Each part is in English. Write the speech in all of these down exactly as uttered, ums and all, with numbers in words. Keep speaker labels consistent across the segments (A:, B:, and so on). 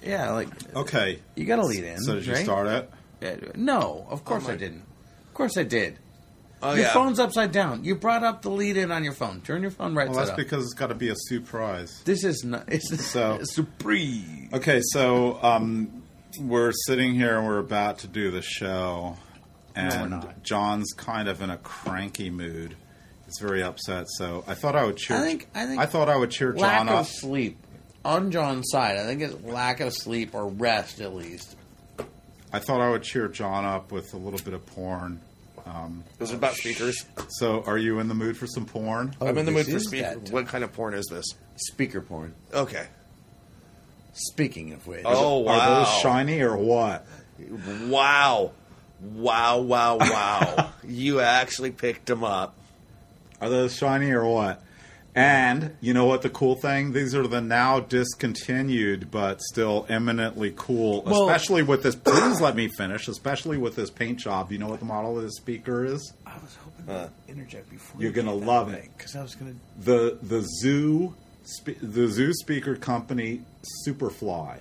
A: Yeah, like
B: okay,
A: you got to lead in.
B: So did you
A: right?
B: start it?
A: Yeah, no, of course oh I didn't. Of course I did.
C: Oh,
A: your
C: yeah.
A: phone's upside down. You brought up the lead in on your phone. Turn your phone right
B: well,
A: side
B: that's
A: up.
B: because it's got to be a surprise.
A: This is not. It's
B: so
A: surprise.
B: Okay, so um, we're sitting here and we're about to do the show, and
A: no,
B: John's kind of in a cranky mood. He's very upset. So I thought I would cheer.
A: I think. I think.
B: I thought I would cheer
A: lack
B: John
A: of
B: up.
A: sleep on John's side. I think it's lack of sleep or rest at least.
B: I thought I would cheer John up with a little bit of porn. Um,
C: is it about speakers?
B: So, are you in the mood for some porn?
C: Oh, I'm in the mood for
A: is
C: speakers.
A: that.
C: What kind of porn is this?
A: Speaker porn.
C: Okay.
A: Speaking of which,
C: oh wow,
B: are those shiny or what?
C: Wow, wow, wow, wow! You actually picked them up.
B: Are those shiny or what? And you know what the cool thing? These are the now discontinued but still eminently cool,
A: Well,
B: especially with this. Please let me finish. Especially with this paint job. You know what the model of this speaker is?
A: I was hoping
C: Uh,
A: to interject before.
B: You're
A: you
B: gonna
A: did
B: love
A: that
B: it.
A: because I was gonna.
B: The the Zoo spe- the Zoo speaker company Superfly.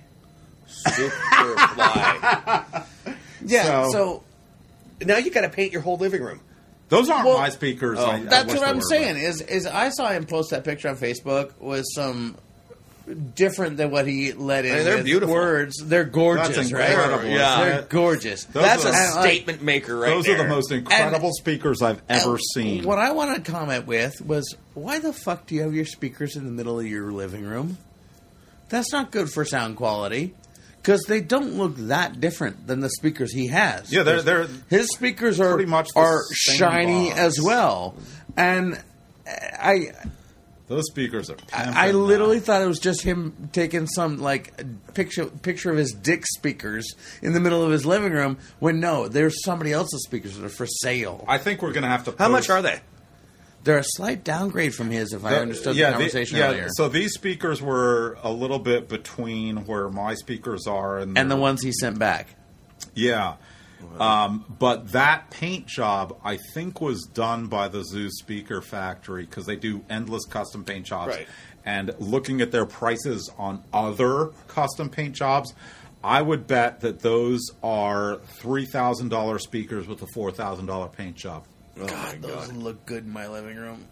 C: Superfly.
A: Yeah.
B: So-
A: So,
C: Now you got to paint your whole living room.
B: Those aren't
A: Well,
B: my speakers.
C: oh,
B: I, I
A: that's
B: wish
A: what
B: they
A: I'm
B: were,
A: saying.
B: but-
A: Is is I saw him post that picture on Facebook with some different than what he let in.
C: I mean, they're
A: with
C: beautiful.
A: words. They're gorgeous,
B: That's
A: right?
B: incredible.
C: Yeah.
A: They're gorgeous.
B: Those
C: That's
B: are
C: a
B: the-
A: And, like,
C: statement maker, right
B: Those
C: there.
B: are the most incredible
A: And-
B: speakers I've ever seen.
A: What I want to comment with was, why the fuck do you have your speakers in the middle of your living room? That's not good for sound quality. Because they don't look that different than the speakers he has.
B: Yeah, they're- they're
A: his speakers are
B: pretty much the
A: are
B: same
A: shiny
B: box.
A: as well, and I
B: Those speakers are.
A: I,
B: pimping
A: I literally
B: now.
A: thought it was just him taking some like picture picture of his dick speakers in the middle of his living room. When no, there's somebody else's speakers that are for sale.
B: I think we're going to have to.
C: How
B: post-
C: much are they?
A: They're a slight downgrade from his, if I
B: The-
A: understood
B: yeah,
A: the conversation
B: yeah,
A: earlier.
B: So these speakers were a little bit between where my speakers are and
A: and the ones he sent back.
B: Yeah. Um, but that paint job, I think, was done by the Zoo Speaker Factory because they do endless custom paint jobs.
C: Right.
B: And looking at their prices on other custom paint jobs, I would bet that those are three thousand dollars speakers with a four thousand dollars paint job.
C: Oh
A: God, those look good in my living room.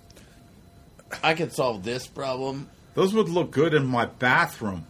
A: I could solve this problem.
B: Those would look good in my bathroom.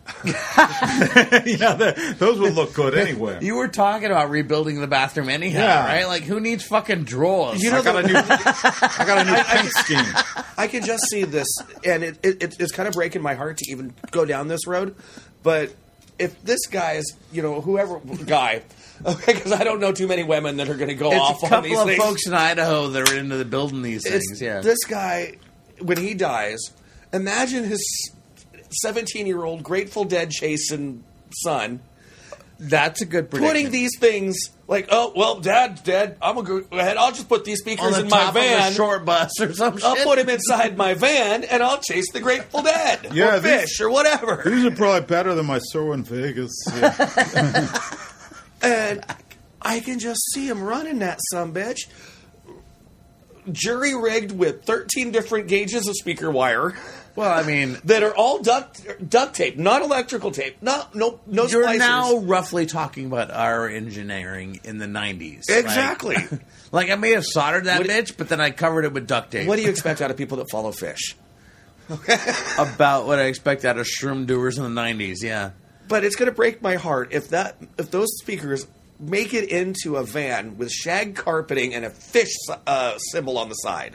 B: yeah, the- those would look good anywhere.
A: You were talking about rebuilding the bathroom anyhow,
B: Yeah.
A: right? Like, who needs fucking drawers?
C: You know
B: I got a new, I got a new
C: I- I
B: paint
C: just-
B: scheme.
C: I can just see this, and it, it, it's kind of breaking my heart to even go down this road. But if this guy's, you know, whoever guy, okay, because I don't know too many women that are going to go
A: It's
C: off
A: a
C: on
A: couple
C: these
A: of
C: things.
A: folks in Idaho that are into the building these things.
C: It's
A: Yeah,
C: this guy when he dies. Imagine his seventeen-year-old Grateful Dead chasing son
A: that's a good prediction.
C: putting these things like, oh well, Dad's dead. I'm gonna go ahead. I'll just put these
A: on
C: speakers
A: the
C: in my
A: top
C: van.
A: of a short bus or some
C: I'll
A: shit.
C: put him inside my van and I'll chase the Grateful Dead
B: Yeah,
C: or
B: these-
C: fish or whatever.
B: These are probably better than my Sirwin Vegas. Yeah.
C: And I can just see him running that sumbitch, jury rigged with thirteen different gauges of speaker wire
A: Well, I mean,
C: that are all duct duct tape, not electrical tape, not no no
A: you're
C: splicers.
A: now roughly talking about our engineering in the nineties.
C: Exactly.
A: Like, like I may have soldered that
C: What-
A: bitch, but then I covered it with duct tape.
C: What do you expect out of people that follow fish?
A: About what I expect out of shroom doers in the nineties, yeah.
C: But it's going to break my heart if that if those speakers make it into a van with shag carpeting and a fish uh, symbol on the side.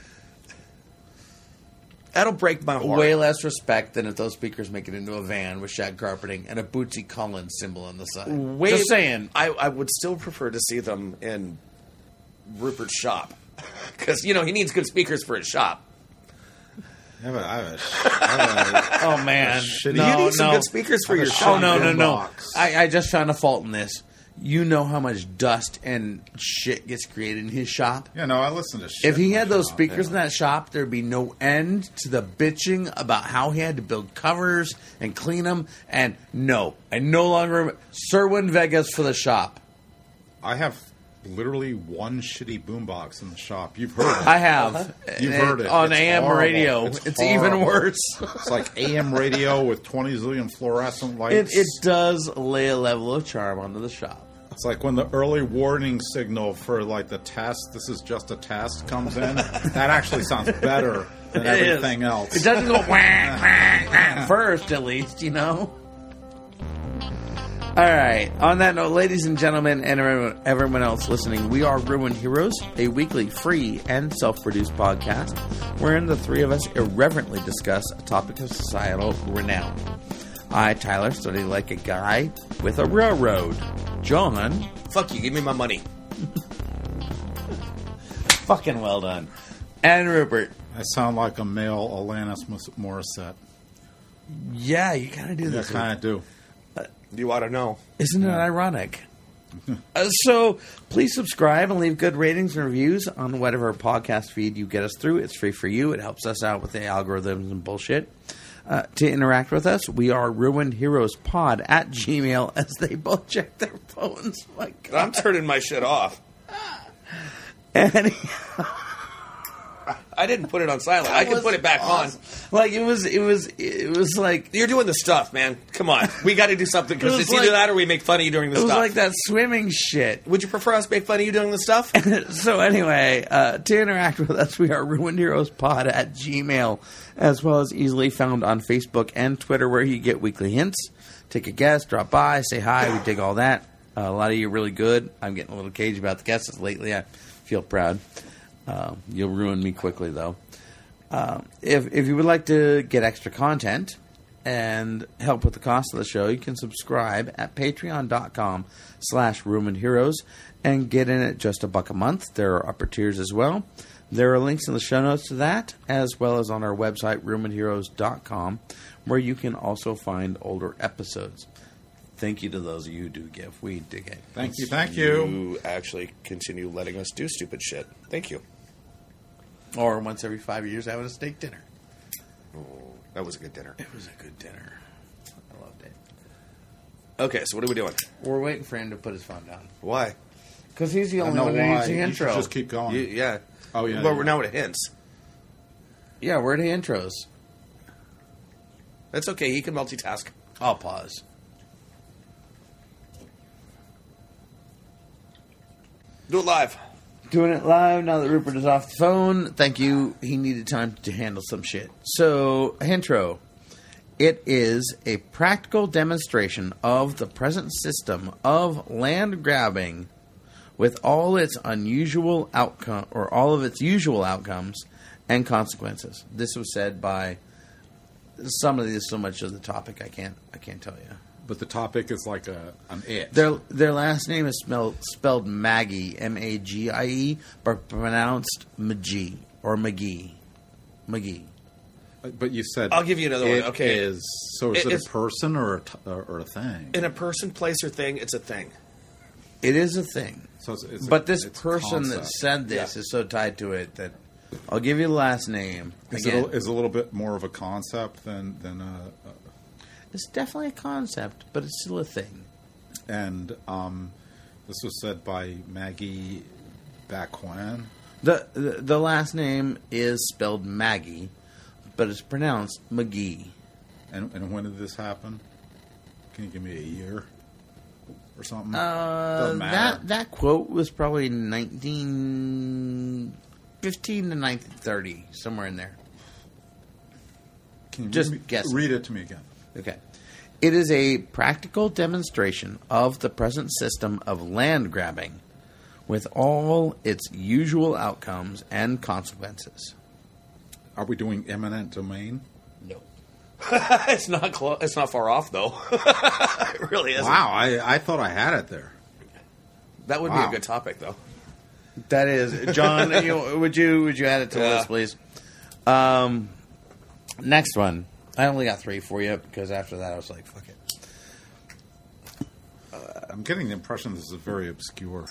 C: That'll break my heart.
A: Way less respect than if those speakers make it into a van with shag carpeting and a Bootsy Collins symbol on the side.
C: Way,
A: Just saying.
C: I, I would still prefer to see them in Rupert's shop because you know he needs good speakers for his shop.
B: I have a, I have a, I have a,
A: Oh, man.
B: shitty-
A: No,
C: you need some
A: no.
C: good speakers for
B: I'm a
C: your
B: shop.
C: shop.
A: Oh, no, no, no.
B: box.
A: I, I just found a fault in this. You know how much dust and shit gets created in his shop?
B: you know, I listen to shit.
A: If he
B: in my
A: had those
B: shop,
A: speakers
B: yeah.
A: in that shop, there'd be no end to the bitching about how he had to build covers and clean them. And no, I no longer Sirwin Vegas for the shop.
B: I have literally one shitty boombox in the shop. You've heard it.
A: I have.
B: You've
A: And
B: heard it.
A: on
B: It's
A: A M
B: horrible.
A: radio.
B: It's
A: It's, even
B: horrible.
A: worse.
B: It's like A M radio with twenty zillion fluorescent
A: It,
B: lights.
A: it does lay a level of charm onto the shop.
B: It's like when the early warning signal for like the test, this is just a test, comes in. That actually sounds better than
A: It is.
B: everything else.
A: It doesn't go wah, wah, wah, first, at least, you know? All right. On that note, ladies and gentlemen, and everyone, everyone else listening, we are Ruined Heroes, a weekly free and self-produced podcast wherein the three of us irreverently discuss a topic of societal renown. I, Tyler, study like a guy with a railroad. John,
C: Fuck you. Give me my money.
A: fucking well done. And Rupert.
B: I sound like a male Alanis Morissette.
A: Yeah, you kind of do
B: I
A: this.
B: kind of do.
C: You ought to know.
A: Isn't it ironic? uh, so please subscribe and leave good ratings and reviews on whatever podcast feed you get us through. It's free for you. It helps us out with the algorithms and bullshit. Uh, to interact with us, we are Ruined Heroes Pod at Gmail as they both check their phones. My God.
C: I'm turning my shit off.
A: And
C: I didn't put it on silent. I can put it back on.
A: like it was, it was, it was like
C: You're doing the stuff, man. Come on. We got to do something because
A: It was
C: it's either
A: like-
C: that or we make fun of you doing the
A: it was
C: stuff.
A: like that swimming shit.
C: Would you prefer us make fun of you doing the stuff?
A: So anyway, uh, to interact with us, we are Ruined Heroes Pod at Gmail, as well as easily found on Facebook and Twitter, where you get weekly hints. Take a guess, drop by, say hi. We dig all that. Uh, a lot of you are really good. I'm getting a little cagey about the guesses lately. I feel proud. Uh, you'll ruin me quickly, though. Uh, if if you would like to get extra content and help with the cost of the show, you can subscribe at patreon.com slash Ruined Heroes and get in at just a buck a month. There are upper tiers as well. There are links in the show notes to that, as well as on our website, ruined heroes dot com, where you can also find older episodes. Thank you to those of you who do give. We dig it.
B: Thank you, thank you.
C: You actually continue letting us do stupid shit. Thank you.
A: Or once every five years, having a steak dinner.
C: Oh, that was a good dinner.
A: It was a good dinner. I loved it.
C: Okay, so what are we doing?
A: We're waiting for him to put his phone down.
C: Why?
A: Because he's the
B: I
A: only
B: know
A: one who
B: why.
A: needs the
B: You
A: intro.
B: should just keep going.
C: You, yeah.
B: Oh, yeah,
C: But
B: yeah.
C: we're now at hints.
A: Yeah, we're at intros.
C: That's okay. He can multitask.
A: I'll pause.
C: Do it live.
A: Doing it live now that Rupert is off the phone. Thank you. He needed time to handle some shit. So, intro. It is a practical demonstration of the present system of land grabbing with all its unusual outcome or all of its usual outcomes and consequences. This was said by some of these so much of the topic I can't I can't tell you.
B: But the topic is like a an it.
A: Their their last name is spelled spelled Maggie, M A G I E, but pronounced McGee or McGee, McGee.
B: But you said
C: I'll give you another
B: it
C: one. Okay.
B: Is, so is
C: It
B: it,
C: is-
B: a person or a, t- or or a thing?
C: In a person, place, or thing, it's a thing.
A: It is a thing,
B: So it's, it's a-
A: but this
B: it's a
A: person that
B: concept.
A: said this
C: Yeah.
A: is so tied to it that I'll give you the last name.
B: Is
A: Again,
B: it a, is a little bit more of a concept than than a,
A: it's definitely a concept, but it's still a thing.
B: a and um, this was said by Maggie back when.
A: The, the the last name is spelled Maggie, but it's pronounced McGee.
B: And, and when did this happen? Can you give me a year or something?
A: Uh,
B: Doesn't matter.
A: that that quote was probably nineteen fifteen to nineteen thirty, somewhere in there.
B: Can you
A: just
B: read, me-
A: guessing.
B: read it to me again?
A: Okay. It is a practical demonstration of the present system of land grabbing with all its usual outcomes and consequences.
B: Are we doing eminent domain?
A: No.
C: it's not close. It's not far off, though. It really isn't.
B: Wow, I, I thought I had it there.
C: That would be
B: Wow.
C: a good topic, though.
A: That is, John. you, would you would you add it to the
C: Yeah.
A: list, please? Um, next one. I only got three for you because after that I was like, fuck it.
B: I'm getting the impression this is very obscure.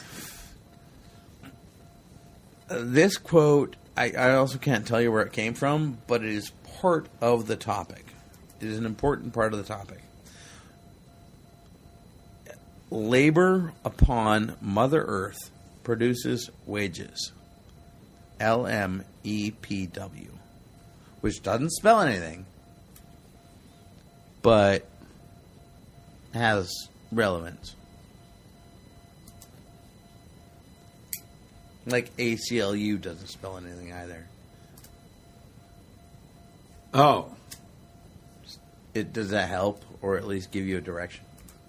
A: Uh, this quote, I, I also can't tell you where it came from, but it is part of the topic. It is an important part of the topic. Labor upon Mother Earth produces wages. L M E P W. Which doesn't spell anything, but has relevance. Like A C L U doesn't spell anything either.
B: Oh.
A: It does that help, or at least give you a direction?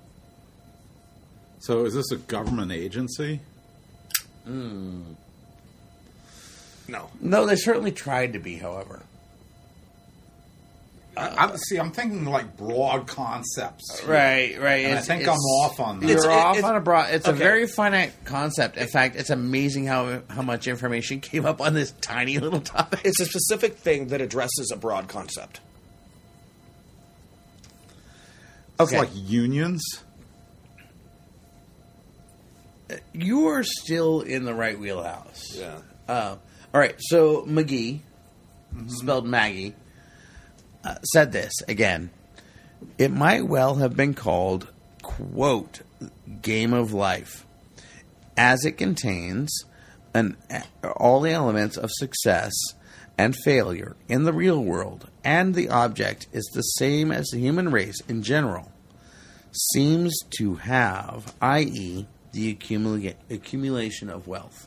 B: So is this a government agency?
C: No.
A: No, they certainly tried to be, however.
B: I, I, see, I'm thinking like broad concepts.
A: Right, right.
B: And I
A: It's-
B: think
A: it's-
B: I'm off on that.
A: You're
C: It's- it-
A: off
C: it's-
A: on a broad. It's a
C: okay.
A: very finite concept. In fact, it's amazing how how much information came up on this tiny little topic.
C: It's a specific thing that addresses a broad concept.
B: It's
A: Okay,
B: like unions.
A: you are still in the right wheelhouse.
C: Yeah.
A: Uh, all right, so McGee, spelled Maggie, uh, said this again. It might well have been called, quote, Game of Life, as it contains an, all the elements of success and failure in the real world, and the object is the same as the human race in general, seems to have, that is, the accumula- accumulation of wealth.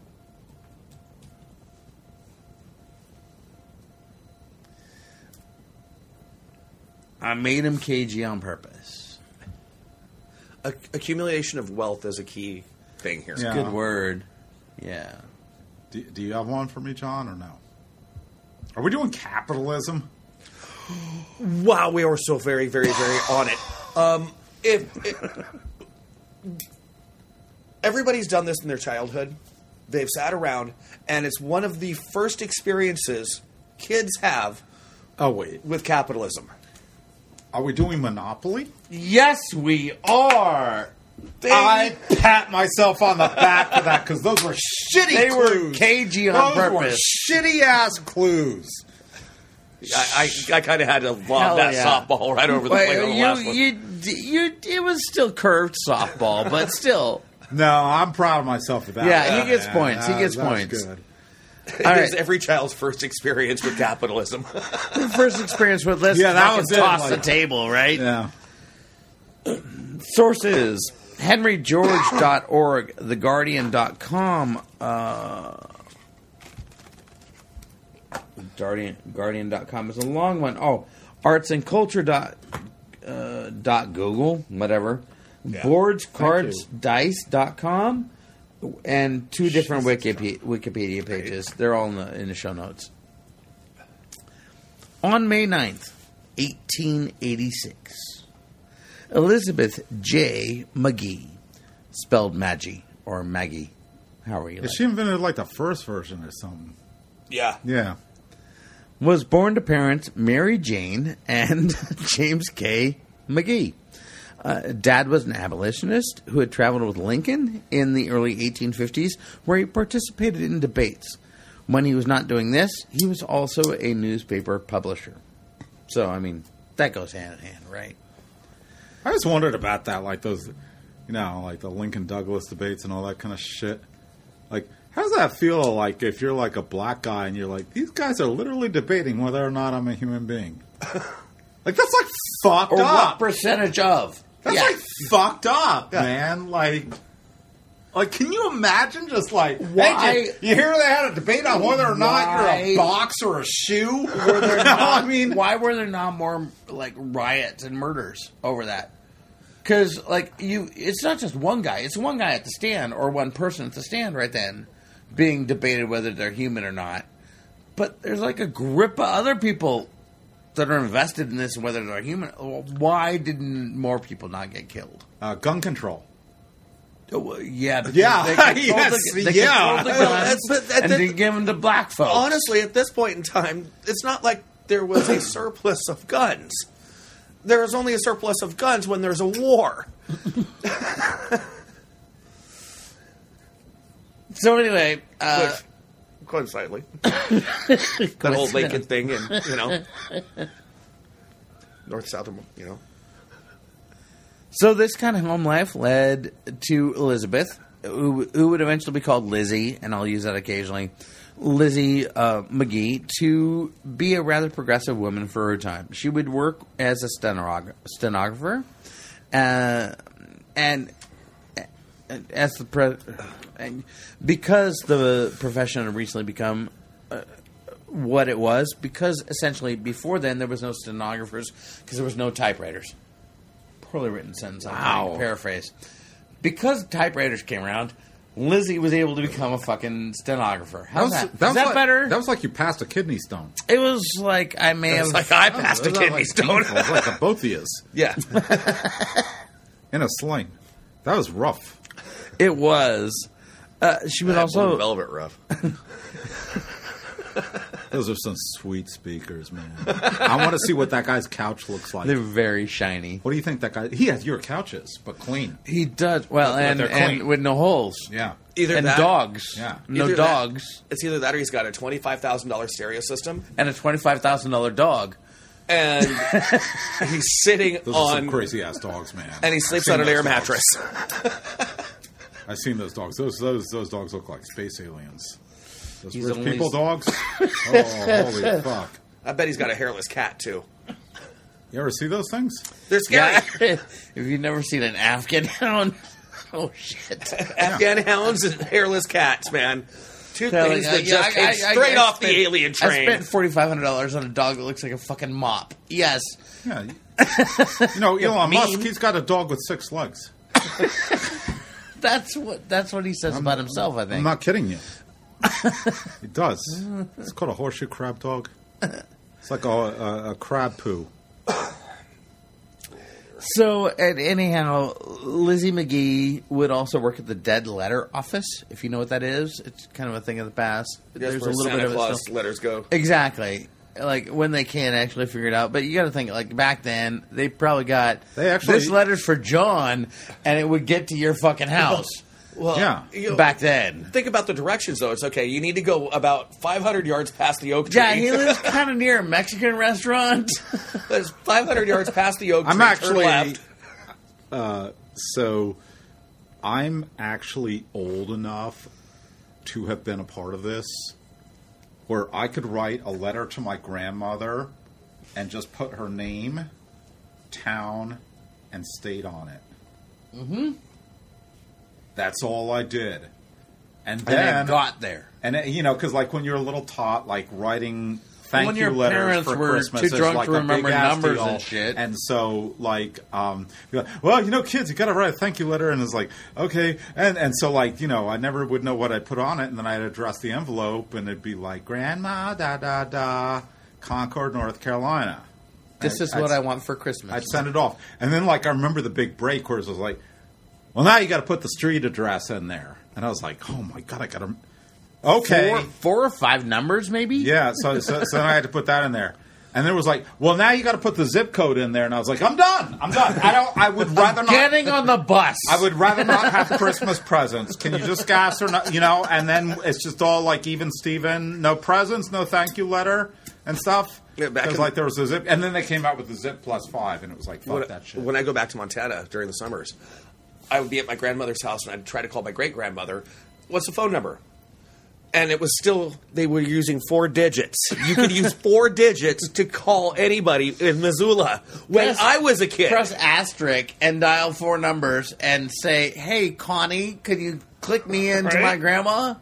A: I made him cagey on purpose.
C: A- accumulation of wealth is a key thing here.
B: Yeah.
A: Good word. Yeah.
B: Do, do you have one for me, John, or no? Are we doing capitalism?
C: Wow, we were so very, very, very on it. Um, if, if everybody's done this in their childhood, they've sat around, and it's one of the first experiences kids have
B: Oh, wait.
C: with capitalism.
B: Are we doing Monopoly?
A: Yes, we are. They,
B: I pat myself on the back for that because those were shitty
A: they
B: clues.
A: were cagey on
B: those
A: purpose.
B: were shitty-ass clues.
C: I, I, I kind of had to lob
A: Hell
C: that
A: yeah.
C: softball right over the
A: Wait,
C: plate on the
A: you,
C: last one.
A: you, you, it was still curved softball, but still.
B: No, I'm proud of myself for that.
A: Yeah,
B: one.
A: he gets points. He
B: that-
A: gets
B: that was
A: points.
B: Good.
C: It
A: All
C: is
A: right.
C: every child's first experience with capitalism.
A: First experience with let's
B: Yeah, that
A: fucking
B: was it,
A: toss
B: like-
A: the table, right?
B: Yeah.
A: Sources: henry george dot org, the guardian dot com, uh, Guardian Guardian dot com is a long one. Oh, arts and culture dot, uh, dot Google, whatever.
C: Yeah.
A: Boards, cards, dice dot com, and two different Wikipedia, Wikipedia pages. They're all in the, in the show notes. On May ninth, eighteen eighty-six, Elizabeth J. McGee, spelled Maggie or Maggie, however you like,
B: She invented like the first version or something.
C: Yeah.
B: Yeah.
A: was born to parents Mary Jane and James K. McGee. Uh, Dad was an abolitionist who had traveled with Lincoln in the early eighteen fifties, where he participated in debates. When he was not doing this, he was also a newspaper publisher. So, I mean, that goes hand in hand, right?
B: I just wondered about that, like those, you know, like the Lincoln Douglas debates and all that kind of shit. Like, how does that feel like if you're like a black guy and you're like, these guys are literally debating whether or not I'm a human being? Like, that's like fucked
A: Or what
B: up.
A: percentage of?
B: That's
A: Yeah.
B: like fucked up,
C: Yeah.
B: man. Like, like, can you imagine just like,
A: Why-
B: hey, you, you hear they had a debate on whether or not
A: Why-
B: you're a box or a shoe?
A: Were there
B: You know,
A: not,
B: I mean,
A: why were there not more like riots and murders over that? Because like you, it's not just one guy; it's one guy at the stand or one person at the stand right then, being debated whether they're human or not. But there's like a grip of other people that are invested in this and whether they're human. Why didn't more people not get killed?
B: uh, gun control.
A: Oh, yeah, because
B: Yeah,
A: they controlled
B: yes,
A: the, they
B: yeah.
A: controlled the guns
C: That's- but that-
A: and
C: that-
A: didn't give them to black folks.
C: Honestly, at this point in time, it's not like there was a surplus of guns. There is only a surplus of guns when there's a war.
A: So anyway, uh,
C: Which, quite slightly. That old Lincoln thing, and, you know, north, south, you know.
A: So this kind of home life led to Elizabeth who, who would eventually be called Lizzie, and I'll use that occasionally, Lizzie uh, McGee, to be a rather progressive woman for her time. She would work as a stenog- stenographer, uh, and as the pre- and because the profession had recently become uh, what it was, because essentially before then there was no stenographers because there was no typewriters. Poorly written sentence. I'm
B: Wow.
A: going to paraphrase. Because typewriters came around, Lizzie was able to become a fucking stenographer. How's that? Is that,
B: was like,
A: better?
B: That was like you passed a kidney stone.
A: It was like I may have.
C: It's like I passed a
B: It was
C: kidney
B: like
C: stone.
B: painful. It was like a both of yous
C: Yeah.
B: in a sling. That was rough.
A: It was. Uh, she would also.
C: velvet rough.
B: Those are some sweet speakers, man. I want to see what that guy's couch looks like.
A: They're very shiny.
B: What do you think that guy? He has your couches, but clean.
A: He does well,
B: But
A: and,
B: they're
A: and
B: clean.
A: with no holes.
B: Yeah.
C: Either
A: and
C: that,
A: dogs.
B: Yeah.
A: No
C: Either that-
A: dogs.
C: It's either that or he's got a twenty-five thousand dollars stereo system,
A: And a twenty-five thousand dollar dog.
C: and he's sitting
B: Those are some
C: on,
B: crazy ass dogs, man.
C: and he sleeps
B: I've
C: on an
B: seen
C: air
B: those
C: mattress.
B: dogs. I've seen those dogs. Those those those dogs look like space aliens. Those
A: He's
B: rich
A: only-
B: people dogs. Oh, holy fuck!
C: I bet he's got a hairless cat too.
B: You ever see those things?
C: They're scary.
A: Yeah. If you've never seen an Afghan hound, oh shit!
C: Afghan hounds and hairless cats, man. Two
A: Telling
C: things
A: you,
C: that
A: yeah,
C: just
A: I-
C: came
A: I- I-
C: straight
A: I
C: off
A: spent-
C: the alien
A: I
C: train.
A: spent forty five hundred dollars on a dog that looks like a fucking mop. Yes,
B: Yeah. You, you know, Elon
A: mean.
B: Musk. He's got a dog with six legs.
A: that's what that's what he says about himself. I
B: I'm
A: think.
B: not kidding you. He does. It's called a horseshoe crab dog. It's like a, a, a crab poo.
A: So, and anyhow, Lizzie McGee would also work at the Dead Letter Office, if you know what that is. It's kind of a thing of the past.
C: That's
A: There's
C: where
A: a little
C: Santa
A: bit of it
C: Claus
A: still.
C: letters go.
A: Exactly. Like when they can't actually figure it out. But you got to think, like back then, they probably got
B: They actually-
A: this letter's for John, and it would get to your fucking house.
C: Well,
B: Yeah.
C: you know,
A: Back then.
C: think about the directions, though. It's okay. You need to go about five hundred yards past the oak tree.
A: Yeah, he lives kind of near a Mexican restaurant.
C: There's five hundred yards past the oak tree.
B: I'm
C: turn
B: actually.
C: left.
B: Uh, so, I'm actually old enough to have been a part of this, where I could write a letter to my grandmother and just put her name, town, and state on it. Mm-hmm. That's all I did. And
A: and
B: then
A: they got there.
B: And it, you know, because like when you're a little tot, like writing thank
A: When
B: you
A: your
B: letters
A: parents
B: for
A: were
B: Christmas
A: too
B: is
A: drunk
B: like
A: to
B: a
A: remember
B: big-ass
A: numbers
B: deal.
A: and shit.
B: And so, like, um, you're like, well, you know, kids, you got to write a thank you letter, and it's like, okay, and and so like, you know, I never would know what I'd put on it, and then I'd address the envelope, and it'd be like, Grandma, da da da, Concord, North Carolina.
A: This
B: I'd-
A: is what
B: I'd-
A: I want for Christmas.
B: I'd send it off, and then like I remember the big break where it was like, well, now you got to put the street address in there, and I was like, oh my god, I got to. Okay.
A: Four, four or five numbers, maybe?
B: Yeah, so, so so then I had to put that in there, and then it was like, well, now you got to put the zip code in there, and I was like, I'm done, I'm done. I don't. I would rather not.
A: Getting on the bus.
B: I would rather not have Christmas presents. Can you just gas or not? You know, and then it's just all like even Steven, no presents, no thank you letter, and stuff.
C: Yeah, back
B: Because
C: in-
B: like there was a zip, and then they came out with the zip plus five, and it was like fuck
C: when,
B: that shit.
C: when I go back to Montana during the summers, I would be at my grandmother's house and I'd try to call my great grandmother. What's the phone number? And it was still, they were using four digits. You could use four digits to call anybody in Missoula. When
A: Press-
C: I was a kid.
A: Press asterisk and dial four numbers and say, hey, Connie, could you click me into
C: Right?
A: my grandma?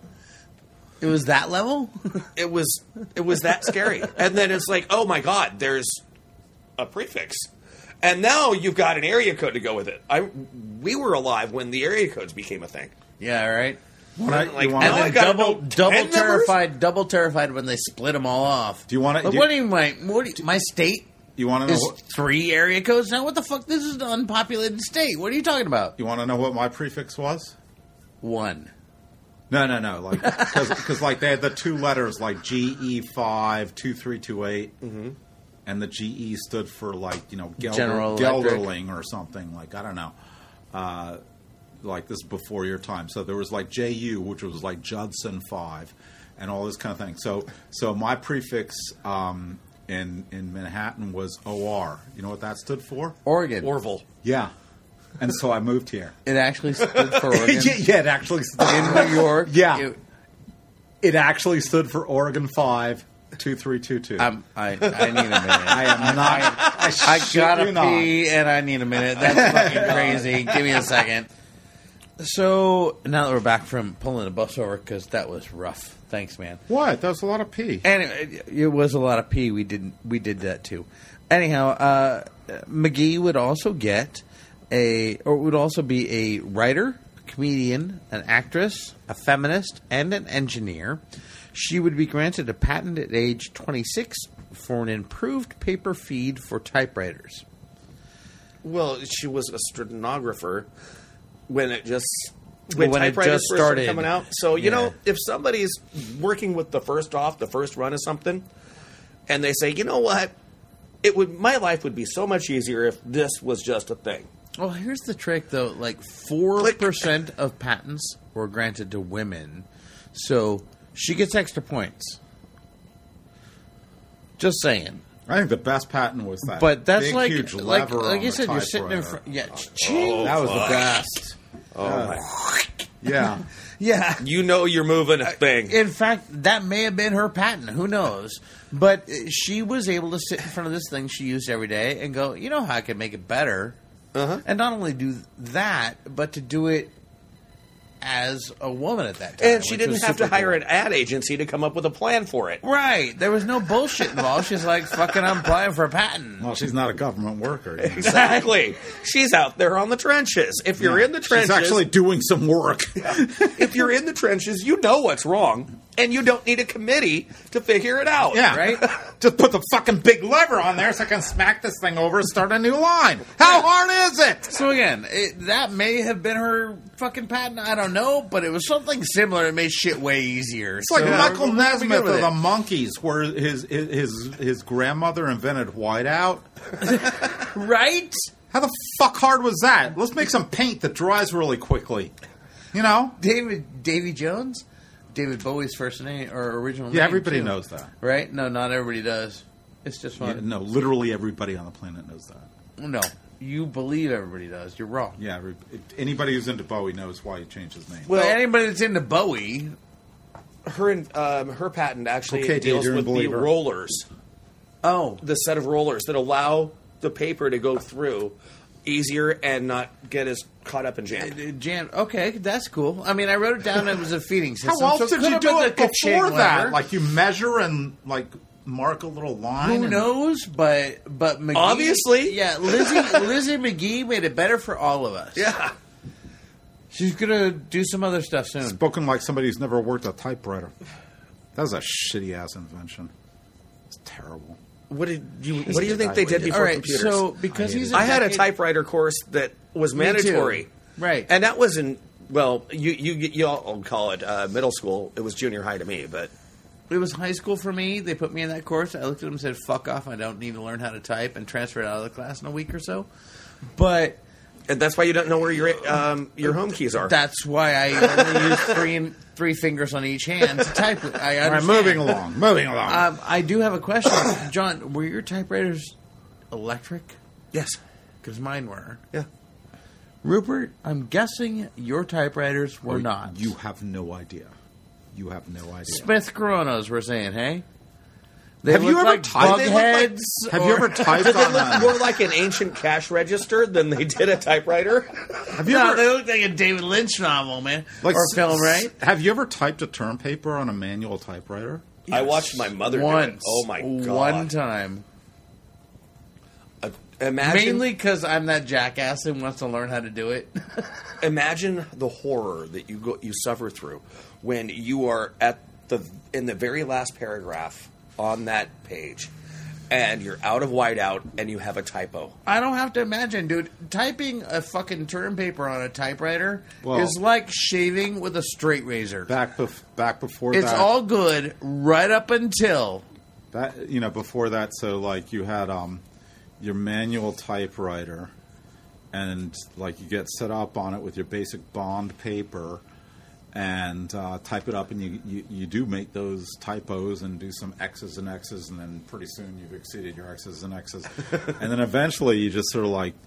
A: It was that level?
C: it was it was that scary. And then it's like, oh my God, there's a prefix. And now you've got an area code to go with it. I We were alive when the area codes became a thing.
A: Yeah, right.
B: When I-
C: like,
B: you wanna-
A: And
C: now I
A: then
C: gotta
A: double,
C: know
A: double
C: ten numbers?
A: terrified, double terrified when they split them all off.
B: Do you wanna-
A: But
B: do
A: what
B: you-
A: do you my what do you, my state
B: you want to know?
A: is
B: What,
A: three area codes now? What the fuck? This is an unpopulated state. What are you talking about?
B: you want to know what my prefix was?
A: One.
B: No, no, no. Like because like they had the two letters like G E five two three two eight, and the G E stood for like you know Gelder,
A: General Electric.
B: Gelderling or something like I don't know. Uh, like this is before your time. So there was like J U, which was like Judson five, and all this kind of thing. So so my prefix um, in in Manhattan was O R. You know what that stood for?
A: Oregon.
C: Orville.
B: Yeah. And so I moved here.
A: It actually stood for Oregon.
B: yeah, yeah, it actually stood
A: In New York.
B: Yeah.
A: It,
B: It actually stood for Oregon five two three two two.
A: I'm, I, I need a minute.
B: I am not. I,
A: I
B: shit
A: gotta
B: you not.
A: pee and I need a minute. That's fucking crazy. Give me a second. So now that we're back from pulling the bus over, because that was rough. Thanks, man.
B: What? That was a lot of pee.
A: And it, it was a lot of pee. We did we did that too. Anyhow, uh, McGee would also get a, or would also be a writer, comedian, an actress, a feminist, and an engineer. She would be granted a patent at age twenty-six for an improved paper feed for typewriters.
C: Well, she was a stenographer when it just when,
A: When it
C: typewriters
A: just
C: first started
A: started.
C: coming out. So you
A: Yeah.
C: know, if somebody's working with the first off, the first run of something, and they say, you know what, it would my life would be so much easier if this was just a thing.
A: Well, here's the trick, though. Like, four percent of patents were granted to women. So, she gets extra points. Just saying.
B: I think the best patent was that.
A: But that's
B: big,
A: like,
B: huge
A: like,
B: lever
A: like
B: on
A: you
B: the
A: said, you're sitting in
B: typewriter.
A: front. Yeah, ching.
B: That was the best.
C: Oh my!
B: Yeah.
A: Yeah.
C: You know, you're moving a thing.
A: In fact, that may have been her patent. Who knows? But uh, she was able to sit in front of this thing she used every day and go, you know how I could make it better?
C: Uh-huh.
A: And not only do that, but to do it as a woman at that time.
C: And she
A: which
C: didn't
A: was
C: have to
A: super
C: hire
A: cool.
C: an ad agency to come up with a plan for it.
A: Right. There was no bullshit involved. She's like, fucking, I'm applying for a patent.
B: Well, she's not a government worker. you know.
C: Exactly. She's out there on the trenches. If you're in the trenches,
B: She's actually doing some work.
C: if you're in the trenches, you know what's wrong, and you don't need a committee to figure it out.
B: Yeah.
A: Right?
B: Just put the fucking big lever on there so I can smack this thing over and start a new line. How hard is it?
A: So again, it, that may have been her fucking patent. I don't know, but it was something similar. It made shit way easier.
B: It's like
A: So
B: Michael
A: we're gonna be
B: Nesmith
A: good with
B: of the
A: it.
B: Monkees, where his his his, his grandmother invented whiteout.
A: Right?
B: How the fuck hard was that? Let's make some paint that dries really quickly. You know?
A: David Davy Jones? David Bowie's first name or original name.
B: Yeah, everybody
A: too.
B: knows that.
A: Right? No, not everybody does. It's just
B: Yeah,
A: fun.
B: no, literally everybody on the planet knows that.
A: No. You believe everybody does. You're wrong.
B: Yeah, every- anybody who's into Bowie knows why he changed his name.
A: Well,
C: Well-
A: anybody that's into Bowie,
C: Her um, her patent actually
B: Okay,
C: deals
B: Daydream
C: with the
B: Believer.
C: rollers,
A: oh,
C: the set of rollers that allow the paper to go through easier and not get as caught up in jam.
A: Jan. Okay, that's cool. I mean, I wrote it down. It was a feeding
B: How
A: system.
B: else
A: so
B: did
A: could
B: you
A: have
B: do
A: been
B: it
A: the ka-ching
B: before that?
A: lever.
B: Like you measure and like mark a little line.
A: Who
B: and-
A: knows? But but McGee,
C: Obviously.
A: yeah. Lizzie Lizzie McGee made it better for all of us.
C: Yeah.
A: She's gonna do some other stuff soon.
B: Spoken like somebody who's never worked a typewriter. That was a shitty ass invention. It's terrible.
C: What did you? What do you think they did before
A: All right,
C: computers?
A: so because
B: I hate
A: he's,
B: it.
A: a
C: I had a
A: decade-
C: typewriter course that was
A: Me too.
C: mandatory,
A: Right.
C: and that was in well, you you you all call it uh, middle school. It was junior high to me, but
A: It was high school for me. They put me in that course. I looked at them and said, "Fuck off! I don't need to learn how to type," and transferred out of the class in a week or so. But
C: and that's why you don't know where your um, your home keys are.
A: that's why I only use three three fingers on each hand to type. it. I
B: All right,
A: understand.
B: moving along. Moving along.
A: Um, I do have a question, John. Were your typewriters electric?
C: yes,
A: Because mine were.
C: yeah.
A: Rupert, I'm guessing your typewriters were
B: Oh,
A: not.
B: You have no idea. You have no idea.
A: Smith Coronas, we're saying, hey? They
B: Have you
A: look
B: ever
A: like
B: typed-
A: bug
C: they look like-
A: heads?
B: Have you
A: or-
B: ever typed
C: Did they
B: on
C: look
B: a,
C: more like an ancient cash register than they did a typewriter?
B: Have you
A: No,
B: ever
A: they look like a David Lynch novel, man.
B: like
A: or
B: s-
A: film, right?
B: Have you ever typed a term paper on a manual typewriter?
C: I watched my mother do it.
A: Once.
C: Oh my god!
A: One time.
C: Uh, imagine,
A: Mainly because I'm that jackass and wants to learn how to do it.
C: imagine the horror that you go you suffer through when you are at the in the very last paragraph on that page, and you're out of whiteout and you have a typo.
A: I don't have to imagine, dude. Typing a fucking term paper on a typewriter
B: Well-
A: is like shaving with a straight razor.
B: Back bef- back before
A: It's
B: that,
A: all good right up until
B: that you know before that. So like you had um your manual typewriter, and like you get set up on it with your basic bond paper, and uh, type it up, and you, you you do make those typos and do some X's and X's, and then pretty soon you've exceeded your X's and X's, and then eventually you just sort of like,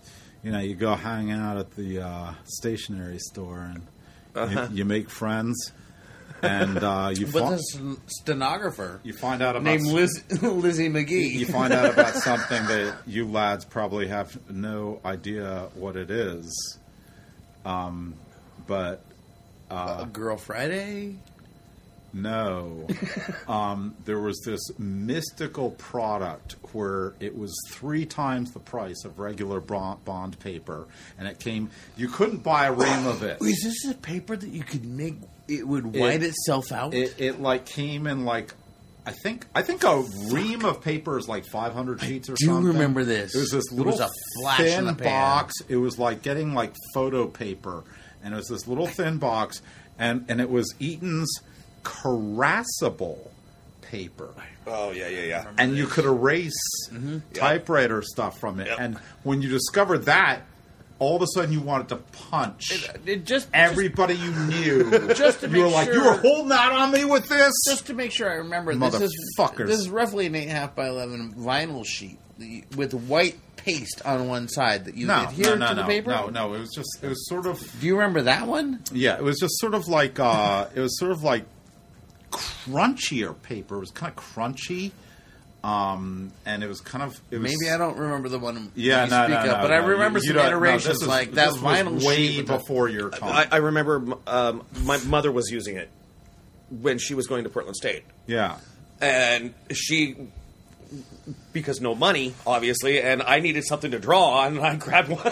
B: you know, you go hang out at the uh, stationery store and
C: Uh-huh.
B: you, you make friends, and uh, you
A: With
B: fi-
A: a s- stenographer
B: you find out about
A: named Liz- Lizzie McGee.
B: you find out about something that you lads probably have no idea what it is. Um, but
A: uh, Girl Friday?
B: no, um, there was this mystical product where it was three times the price of regular bond, bond paper, and it came. You couldn't buy a ream of it.
A: Is this a paper that you could make? It would white
B: It-
A: itself out.
B: It, it like came in like. I think I think a ream of paper is like five hundred sheets or
A: do
B: something.
A: remember this.
B: It was this
A: It
B: little
A: was a flash in
B: thin
A: the pan.
B: box. It was like getting like photo paper, and it was this little thin box, and and it was Eaton's Carasable paper,
C: Oh yeah, yeah, yeah.
B: and you could erase
A: Mm-hmm.
B: typewriter stuff from it.
C: Yep.
B: And when you discovered that, all of a sudden you wanted to punch.
A: It, it just
B: Everybody you knew,
A: Just to
B: you were
A: make
B: like,
A: sure-
B: you were holding out on me with this.
A: Just to make sure I remember, this is
B: Motherfuckers.
A: this is roughly an eight and a half by eleven vinyl sheet with white paste on one side that you
B: no,
A: adhere
B: no, no,
A: to the
B: no,
A: paper.
B: no, no. It was just, it was sort of,
A: Do you remember that one?
B: yeah. It was just sort of like, uh, it was sort of like crunchier paper. It was kind of crunchy, um, and it was kind of. It was,
A: Maybe I don't remember the one
B: Yeah,
A: you
B: no,
A: speak
B: no,
A: of,
B: no,
A: but
B: no.
A: I remember
B: You- you
A: some
B: don't- no,
A: iterations
B: this is-
A: like that
B: this was
A: vinyl
B: way
A: sheet with the-
B: before your time.
C: I, I remember um, my mother was using it when she was going to Portland State,
B: yeah,
C: and she, because no money, obviously, and I needed something to draw on, and I grabbed one,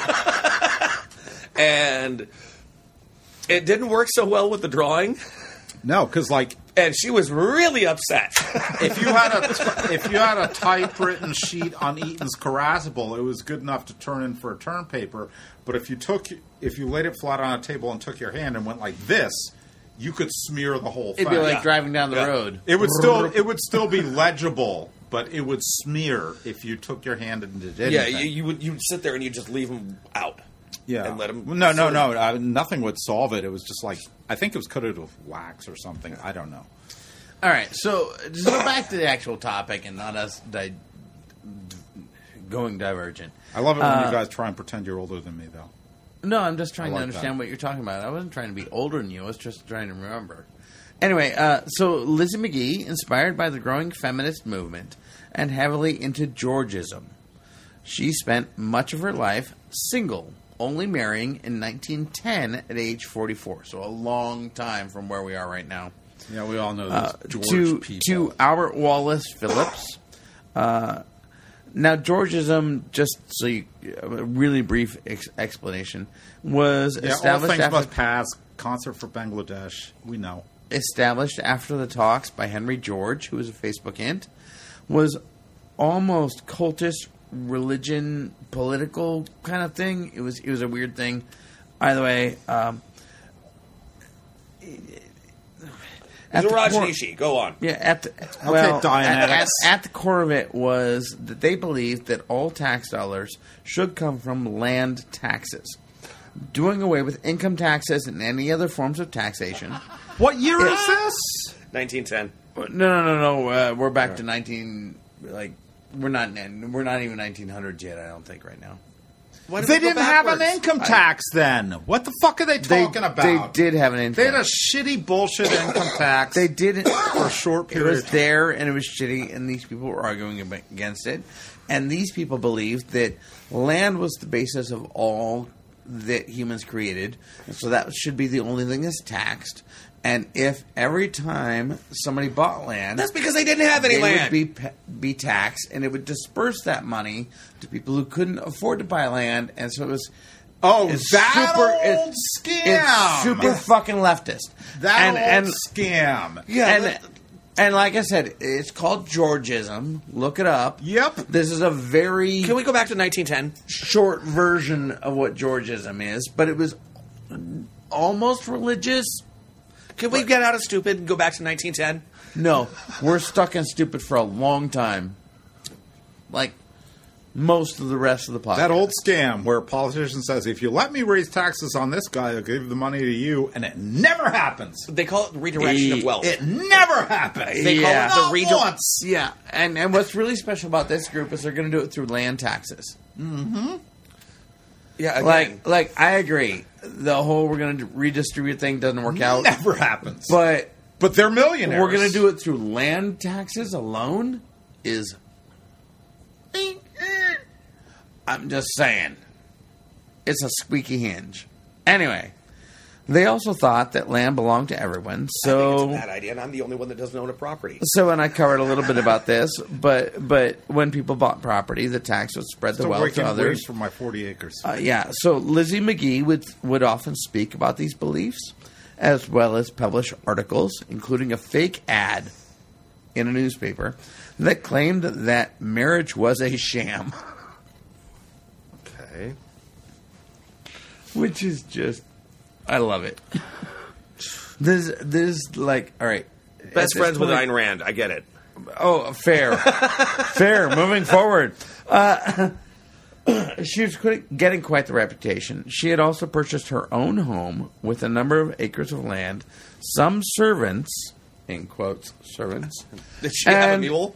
C: and it didn't work so well with the drawing,
B: no, because like
C: and she was really upset.
B: if you had a if you had a typewritten sheet on Eaton's Carasable, it was good enough to turn in for a term paper. But if you took if you laid it flat on a table and took your hand and went like this, you could smear the whole thing.
A: It'd be like
C: Yeah.
A: driving down the
C: Yeah.
A: road.
B: It would still it would still be legible, but it would smear if you took your hand and did anything.
C: yeah, you, you would you would sit there and you just leave them out.
B: yeah.
C: and let 'em
B: no, no,
C: sort
B: no.
C: of-
B: Uh, nothing would solve it. It was just like I think it was coated with wax or something. I don't know.
A: All right, so just go back to the actual topic and not us di- d- going divergent.
B: I love it when
A: Uh,
B: you guys try and pretend you're older than me, though.
A: No, I'm just trying
B: I like
A: to understand
B: that.
A: what you're talking about. I wasn't trying to be older than you. I was just trying to remember. Anyway, uh, so Lizzie McGee, inspired by the growing feminist movement and heavily into Georgism, she spent much of her life single, only marrying in nineteen ten at age forty-four. So a long time from where we are right now.
B: Yeah, we all know those
A: Uh,
B: George
A: to
B: people.
A: to Albert Wallace Phillips. Uh, now, Georgism, just so you, a really brief ex- explanation, was
B: yeah, all
A: established
B: things
A: after,
B: must pass. Concert for Bangladesh. We know.
A: established after the talks by Henry George, who was a Facebook ant, was almost cultist religion, political kind of thing. It was it was a weird thing. Either way, um, at
C: It's a
A: the core-
C: Rajneeshi. Go on.
A: Yeah, at the,
B: Okay,
A: well, at,
B: Dianetics.
A: at, at the core of it was that they believed that all tax dollars should come from land taxes, doing away with income taxes and any other forms of taxation.
B: What year
A: Yeah.
B: is this?
C: nineteen ten.
A: No, no, no, no. Uh, we're back to nineteen. Like we're not. We're not even nineteen hundreds yet. I don't think right now.
C: Why did
B: They
C: we go
B: didn't have an
C: backwards?
B: income tax then. What the fuck are they
A: They,
B: talking
A: they
B: about?
A: did have an
B: They
A: income.
B: had a shitty bullshit income tax.
A: They did
B: for a short
A: It
B: period.
A: was
B: of time.
A: there, and it was shitty, and these people were arguing ab- against it. And these people believed that land was the basis of all that humans created, and so that should be the only thing that's taxed. And if every time somebody bought land,
C: That's because they didn't have any
A: they
C: land.
A: would be pe- be taxed, and it would disperse that money to people who couldn't afford to buy land, and so it was.
B: Oh,
A: it's
B: that
A: super,
B: old
A: it's,
B: scam.
A: It's super fucking leftist.
B: That
A: and,
B: old
A: and
B: scam.
C: Yeah,
A: and,
C: but-
A: and like I said, it's called Georgism. Look it up.
B: Yep.
A: This is a very
C: Can we go back to nineteen ten?
A: short version of what Georgism is, but it was almost religious.
C: Can we get out of stupid and go back to nineteen ten?
A: No, we're stuck in stupid for a long time. Like most of the rest of the podcast.
B: That old scam where a politician says, if you let me raise taxes on this guy, I'll give the money to you, and it never happens.
C: They call it redirection of wealth.
B: It never happens.
C: They call
A: Yeah.
C: it the
B: Not
C: redi-
B: once.
A: Yeah, and, and what's really special about this group is they're going to do it through land taxes.
C: Yeah, again.
A: like like I agree. The whole we're going to redistribute thing doesn't work out.
B: Never happens.
A: But
B: But they're millionaires.
A: we're going to do it through land taxes alone. Is I'm just saying, it's a squeaky hinge. Anyway, they also thought that land belonged to everyone.
C: I think
A: So
C: it's a bad idea, and I'm the only one that doesn't own a property.
A: So, and I covered a little bit about this, but but when people bought property, the tax would spread the
B: Still
A: wealth
B: breaking
A: to others.
B: wage for my forty acres.
A: Uh, yeah. So Lizzie McGee would would often speak about these beliefs, as well as publish articles, including a fake ad in a newspaper that claimed that marriage was a sham,
C: Okay.
A: which is just, I love it. This this like all right. at
C: Best
A: this
C: friends with
A: point-
C: Ayn Rand. I get it.
A: Oh, fair. Fair. Moving forward. Uh, she was quite, getting quite the reputation. She had also purchased her own home with a number of acres of land, some servants, in quotes, servants.
C: Did she have a
A: And-
C: mule?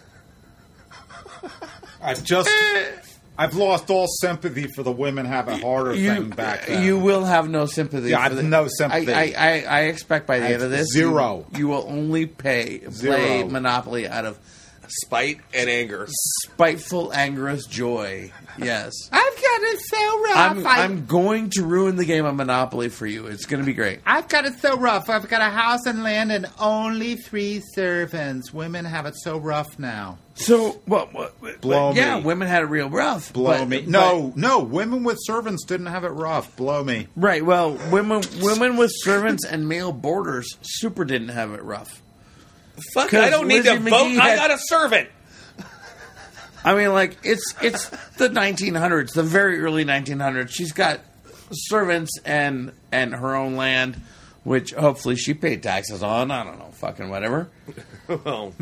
B: I've just, I've lost all sympathy for the women have a harder
A: You,
B: thing back then.
A: you will have no sympathy.
B: Yeah, I
A: for
B: have
A: the-
B: no sympathy.
A: I, I, I, I expect by the
B: I
A: end
B: have
A: of this,
B: zero.
A: You, you will only pay play
B: Zero.
A: Monopoly out of
C: Spite and anger.
A: spiteful, angerous joy. Yes.
D: I've got it so rough.
A: I'm,
D: I,
A: I'm going to ruin the game of Monopoly for you. It's going to be great.
D: I've got it so rough. I've got a house and land and only three servants. Women have it so rough now.
A: So, well, well,
B: Blow
A: but, yeah,
B: me.
A: women had it real rough.
B: Blow
A: but-
B: me.
A: but-
B: No, no. Women with servants didn't have it rough. Blow me.
A: right. Well, women, women with servants and male boarders super didn't have it rough.
C: Fuck,
A: 'Cause
C: I don't need to
A: Lizzie
C: vote.
A: McGee
C: I
A: had-
C: got a servant.
A: I mean, like it's it's the nineteen hundreds, the very early nineteen hundreds. She's got servants and and her own land, which hopefully she paid taxes on. I don't know, fucking whatever.
C: Well,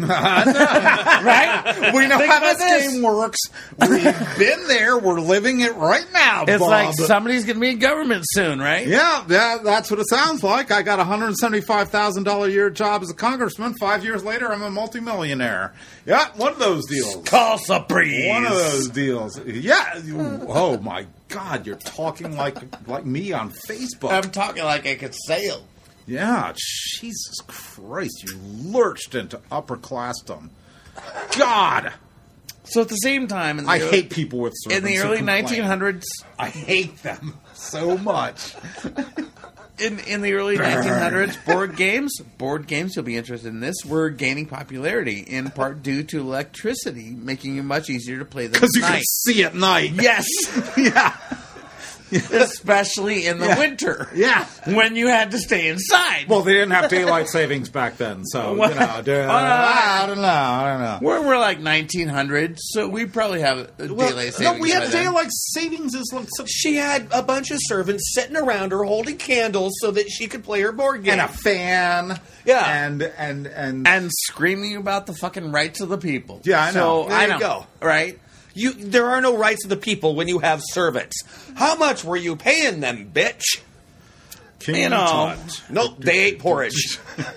A: Right?
B: We know
A: Think
B: how
A: about
B: this
A: this.
B: game works. We've been there. We're living it right now,
A: It's
B: Bob.
A: like somebody's going to be in government soon, right?
B: Yeah, yeah, that's what it sounds like. I got a one hundred seventy-five thousand dollars a year job as a congressman. Five years later, I'm a multimillionaire. Yeah, one of those deals.
A: Call surprise.
B: One of those deals. Yeah. you- Oh, my God. You're talking like like me on Facebook.
A: I'm talking like I could sail.
B: Yeah, Jesus Christ. You lurched into upper classdom. God.
A: So at the same time, in the
B: I
A: ear-
B: hate people with
A: in
B: servants
A: the
B: who
A: early
B: complain.
A: nineteen hundreds.
B: I hate them so much.
A: In in the early nineteen hundreds, board games, board games, you'll be interested in this, were gaining popularity in part due to electricity, making it much easier to play them
B: Because
A: at
B: you
A: night.
B: can see at night.
A: Yes,
B: Yeah.
A: especially in the
B: Yeah.
A: winter.
B: Yeah.
A: when you had to stay inside.
B: Well, they didn't have daylight savings back then, so,
A: Well,
B: you know. duh,
A: uh,
B: I don't know. I don't know.
A: we're, we're like nineteen hundreds, so we probably have a
B: Well,
A: daylight
B: no,
A: savings.
B: we
A: by
B: had
A: then.
B: daylight savings is like so,
C: she had a bunch of servants sitting around her holding candles so that she could play her board game.
B: and a fan.
C: Yeah.
B: And and and
A: and screaming about the fucking rights of the people.
B: Yeah, I know.
A: So
C: There
A: I
C: you
A: know,
C: go.
A: right?
C: You, there are no rights of the people when you have servants. How much were you paying them, bitch?
B: King
A: You know.
B: Tut.
C: Nope, they ate porridge.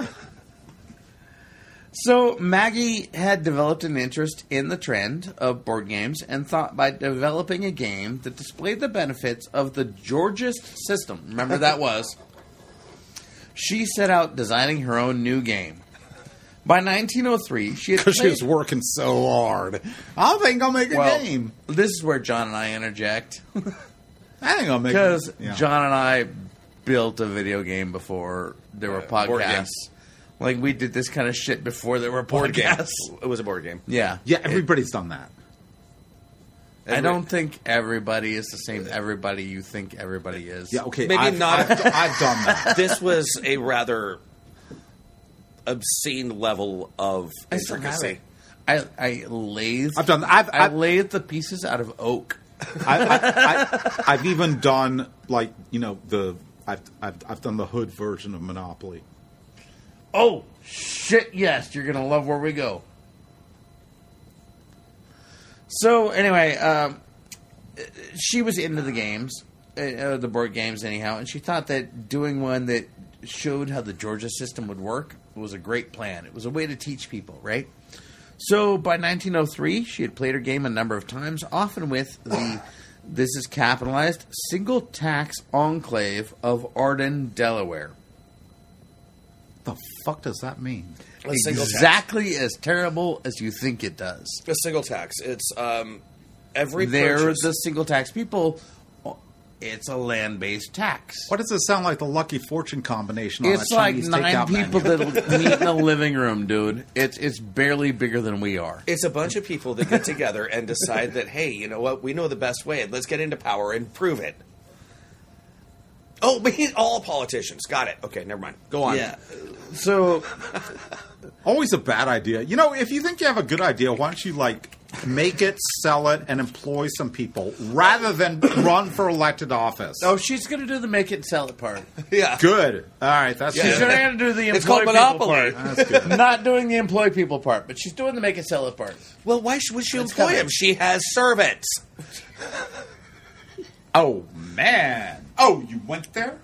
A: So Maggie had developed an interest in the trend of board games and thought by developing a game that displayed the benefits of the Georgist system, remember that was, she set out designing her own new game. By nineteen oh three, she had
B: Because she
A: played-
B: was working so hard. I think I'll make a
A: well,
B: game.
A: this is where John and I interject.
B: I think I'll make
A: Because
B: a yeah.
A: John and I built a video game before there were
C: Uh, board game.
A: podcasts. Like, we did this kind of shit before there were
C: Board game.
A: podcasts.
C: It was a board game.
A: Yeah.
B: Yeah, everybody's done that.
A: I don't think everybody is the same everybody you think everybody is.
B: Yeah, okay.
C: Maybe
B: I've,
C: not-
B: I've, I've done that.
C: This was a rather obscene level of
A: I still have
C: intricacy.
A: it. I, I lathed.
B: I've done. I've,
A: I
B: I've,
A: lathed the pieces out of oak.
B: I, I, I, I've even done like you know the I've, I've I've done the hood version of Monopoly.
A: Oh shit! Yes, you're gonna love where we go. So anyway, um, she was into the games, uh, the board games anyhow, and she thought that doing one that showed how the Georgia system would work was a great plan. It was a way to teach people, right? So by nineteen oh three, she had played her game a number of times, often with the This is capitalized single tax enclave of Arden, Delaware.
D: The fuck does that mean?
C: A single tax.
A: Exactly as terrible as you think it does.
C: A single tax. It's um, every
A: They're
C: purchase.
A: the single tax people. It's a land-based tax.
D: What does it sound like? The Lucky Fortune combination. On
A: It's
D: a
A: like
D: Chinese
A: nine
D: takeout
A: people
D: menu.
A: that meet in a living room, dude. It's it's barely bigger than we are.
C: It's a bunch of people that get together and decide that, hey, you know what? We know the best way. Let's get into power and prove it. Oh, but he's all politicians. Got it. Okay, never mind. Go on.
A: Yeah. So
D: Always a bad idea. You know, if you think you have a good idea, why don't you like make it, sell it, and employ some people rather than run for elected office?
A: oh, she's gonna do the make it sell it part.
C: Yeah.
D: Good. All right, that's
A: She's
D: good.
A: gonna do the employ
C: It's called
A: people
C: Monopoly.
A: part.
D: That's good.
A: Not doing the employ people part, but she's doing the make it sell it part.
C: Well, why should, would she
A: It's
C: employ
A: coming.
C: him? She has servants.
D: Oh man! Oh, you went there?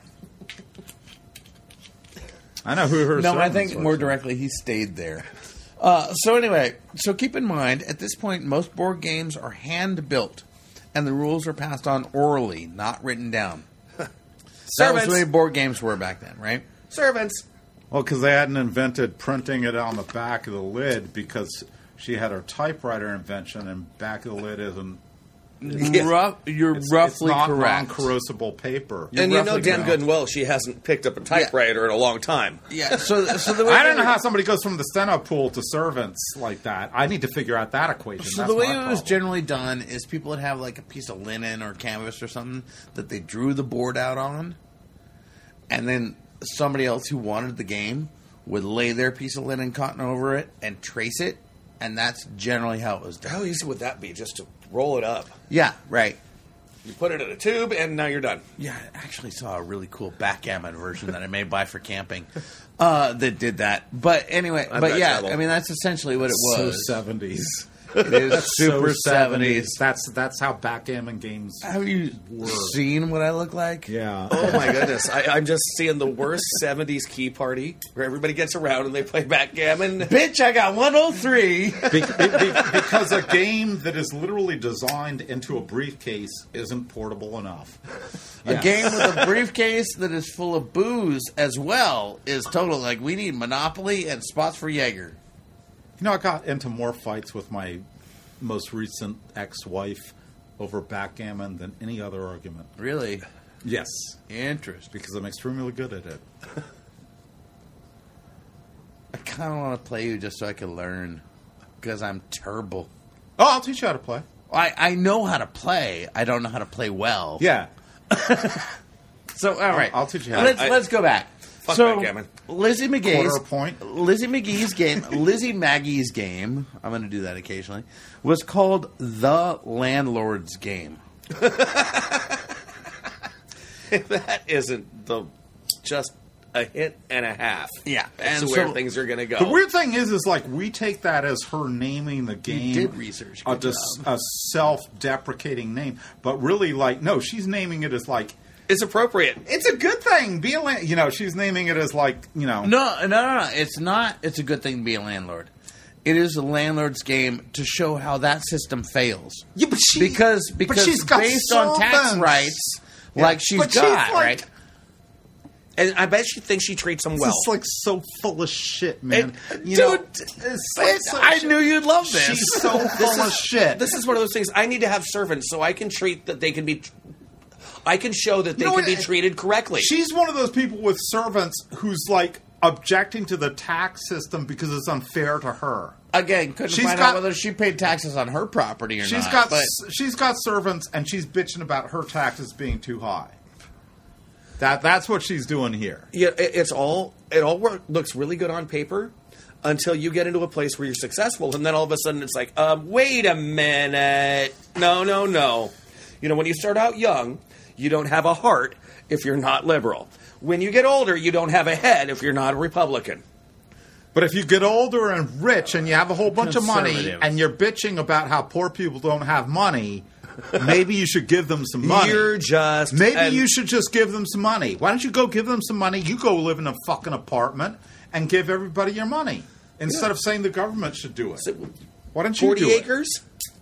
D: I know who her.
A: No, I
D: servants
A: think
D: were.
A: more directly, he stayed there. Uh, so anyway, so keep in mind, at this point, most board games are hand-built, and the rules are passed on orally, not written down. That was
C: Servants.
A: the way board games were back then, right?
C: Servants.
D: Well, because they hadn't invented printing it on the back of the lid because she had her typewriter invention, and back of the lid isn't.
C: Yeah.
A: Rough, you're
D: It's,
A: roughly
D: it's not
A: correct.
D: non-corrosible paper.
C: And you know
A: roughly
C: damn
A: correct.
C: good and well she hasn't picked up a typewriter in a long time.
A: Yeah, so so the way
D: I don't
A: they
D: know
A: were-
D: how somebody goes from the steno pool to servants like that. I need to figure out that equation.
A: So
D: That's
A: the way
D: my
A: it was
D: problem.
A: generally done is people would have like a piece of linen or canvas or something that they drew the board out on, and then somebody else who wanted the game would lay their piece of linen cotton over it and trace it, and that's generally how it was done.
C: How easy would that be just to roll it up?
A: Yeah, right.
C: You put it in a tube and now you're done.
A: Yeah, I actually saw a really cool backgammon version that I may buy for camping uh, that did that. But anyway,
C: I've
A: but
C: got
A: yeah,
C: trouble.
A: I mean that's essentially what it
D: so
A: was.
D: seventies.
A: It is super seventies.
D: That's that's how backgammon games.
A: Have you
D: were.
A: seen what I look like?
D: Yeah.
C: Oh my goodness. I, I'm just seeing the worst seventies key party where everybody gets around and they play backgammon.
A: Bitch, I got one oh three.
D: Be- be- be- because a game that is literally designed into a briefcase isn't portable enough.
A: A
D: Yeah.
A: game with a briefcase that is full of booze as well is total. Like, we need Monopoly and spots for Jaeger.
D: You know, I got into more fights with my most recent ex-wife over backgammon than any other argument.
A: Really?
D: Yes,
A: Interesting.
D: because I'm extremely good at it.
A: I kind of want to play you just so I can learn. Because I'm terrible.
D: Oh, I'll teach you how to play.
A: I, I know how to play. I don't know how to play well.
D: Yeah.
A: So, all right.
D: I'll teach you how.
A: Let's,
C: I-
A: let's go back.
C: Fuck
A: so,
C: backgammon.
A: Lizzie McGee's
D: Quarter a point.
A: Lizzie McGee's game, Lizzie Maggie's game. I'm going to do that occasionally. Was called The Landlord's Game.
C: That isn't the just a hit and a half.
A: Yeah,
C: That's
A: and
C: where
A: so-
C: things are going to go.
D: The weird thing is, is like we take that as her naming the game.
A: did research.
D: A,
A: Good
D: dis-
A: job.
D: a self-deprecating name, but really, like, no, she's naming it as like
C: It's appropriate.
D: it's a good thing. Be a land- you know, she's naming it as like you know.
A: No, no, no, no. It's not. It's a good thing to be a landlord. It is a landlord's game to show how that system fails.
D: Yeah, but she
A: Because
D: but
A: because
D: she's got
A: based on tax
D: servants.
A: rights, like she's
D: But she's
A: got,
D: like-
A: right?
C: And I bet she thinks she treats them
D: This
C: well.
D: is like so full of shit, man.
A: And-
D: you
A: dude,
D: know, it's like
A: It's- I knew you'd love this.
D: she's so full of shit.
C: This is one of those things. I need to have servants so I can treat that they can be. I can show that they
D: You know
C: can be
D: what?
C: treated correctly.
D: She's one of those people with servants who's like objecting to the tax system because it's unfair to her.
A: Again, couldn't
D: She's
A: find
D: got-
A: out whether she paid taxes on her property or
D: She's
A: not.
D: got
A: but
D: she's got servants and she's bitching about her taxes being too high. That that's what she's doing here.
C: Yeah, it, it's all it all work, looks really good on paper until you get into a place where you're successful, and then all of a sudden it's like, um, wait a minute, no, no, no. You know, when you start out young, you don't have a heart if you're not liberal. When you get older, you don't have a head if you're not a Republican.
D: But if you get older and rich and you have a whole bunch of money
A: Conservative.
D: and you're bitching about how poor people don't have money, maybe you should give them some money.
C: You're just
D: Maybe
C: and-
D: you should just give them some money. Why don't you go give them some money? You go live in a fucking apartment and give everybody your money instead
C: Yeah.
D: of saying the government should do it.
C: So,
D: Why don't you
C: forty
D: do it?
C: acres,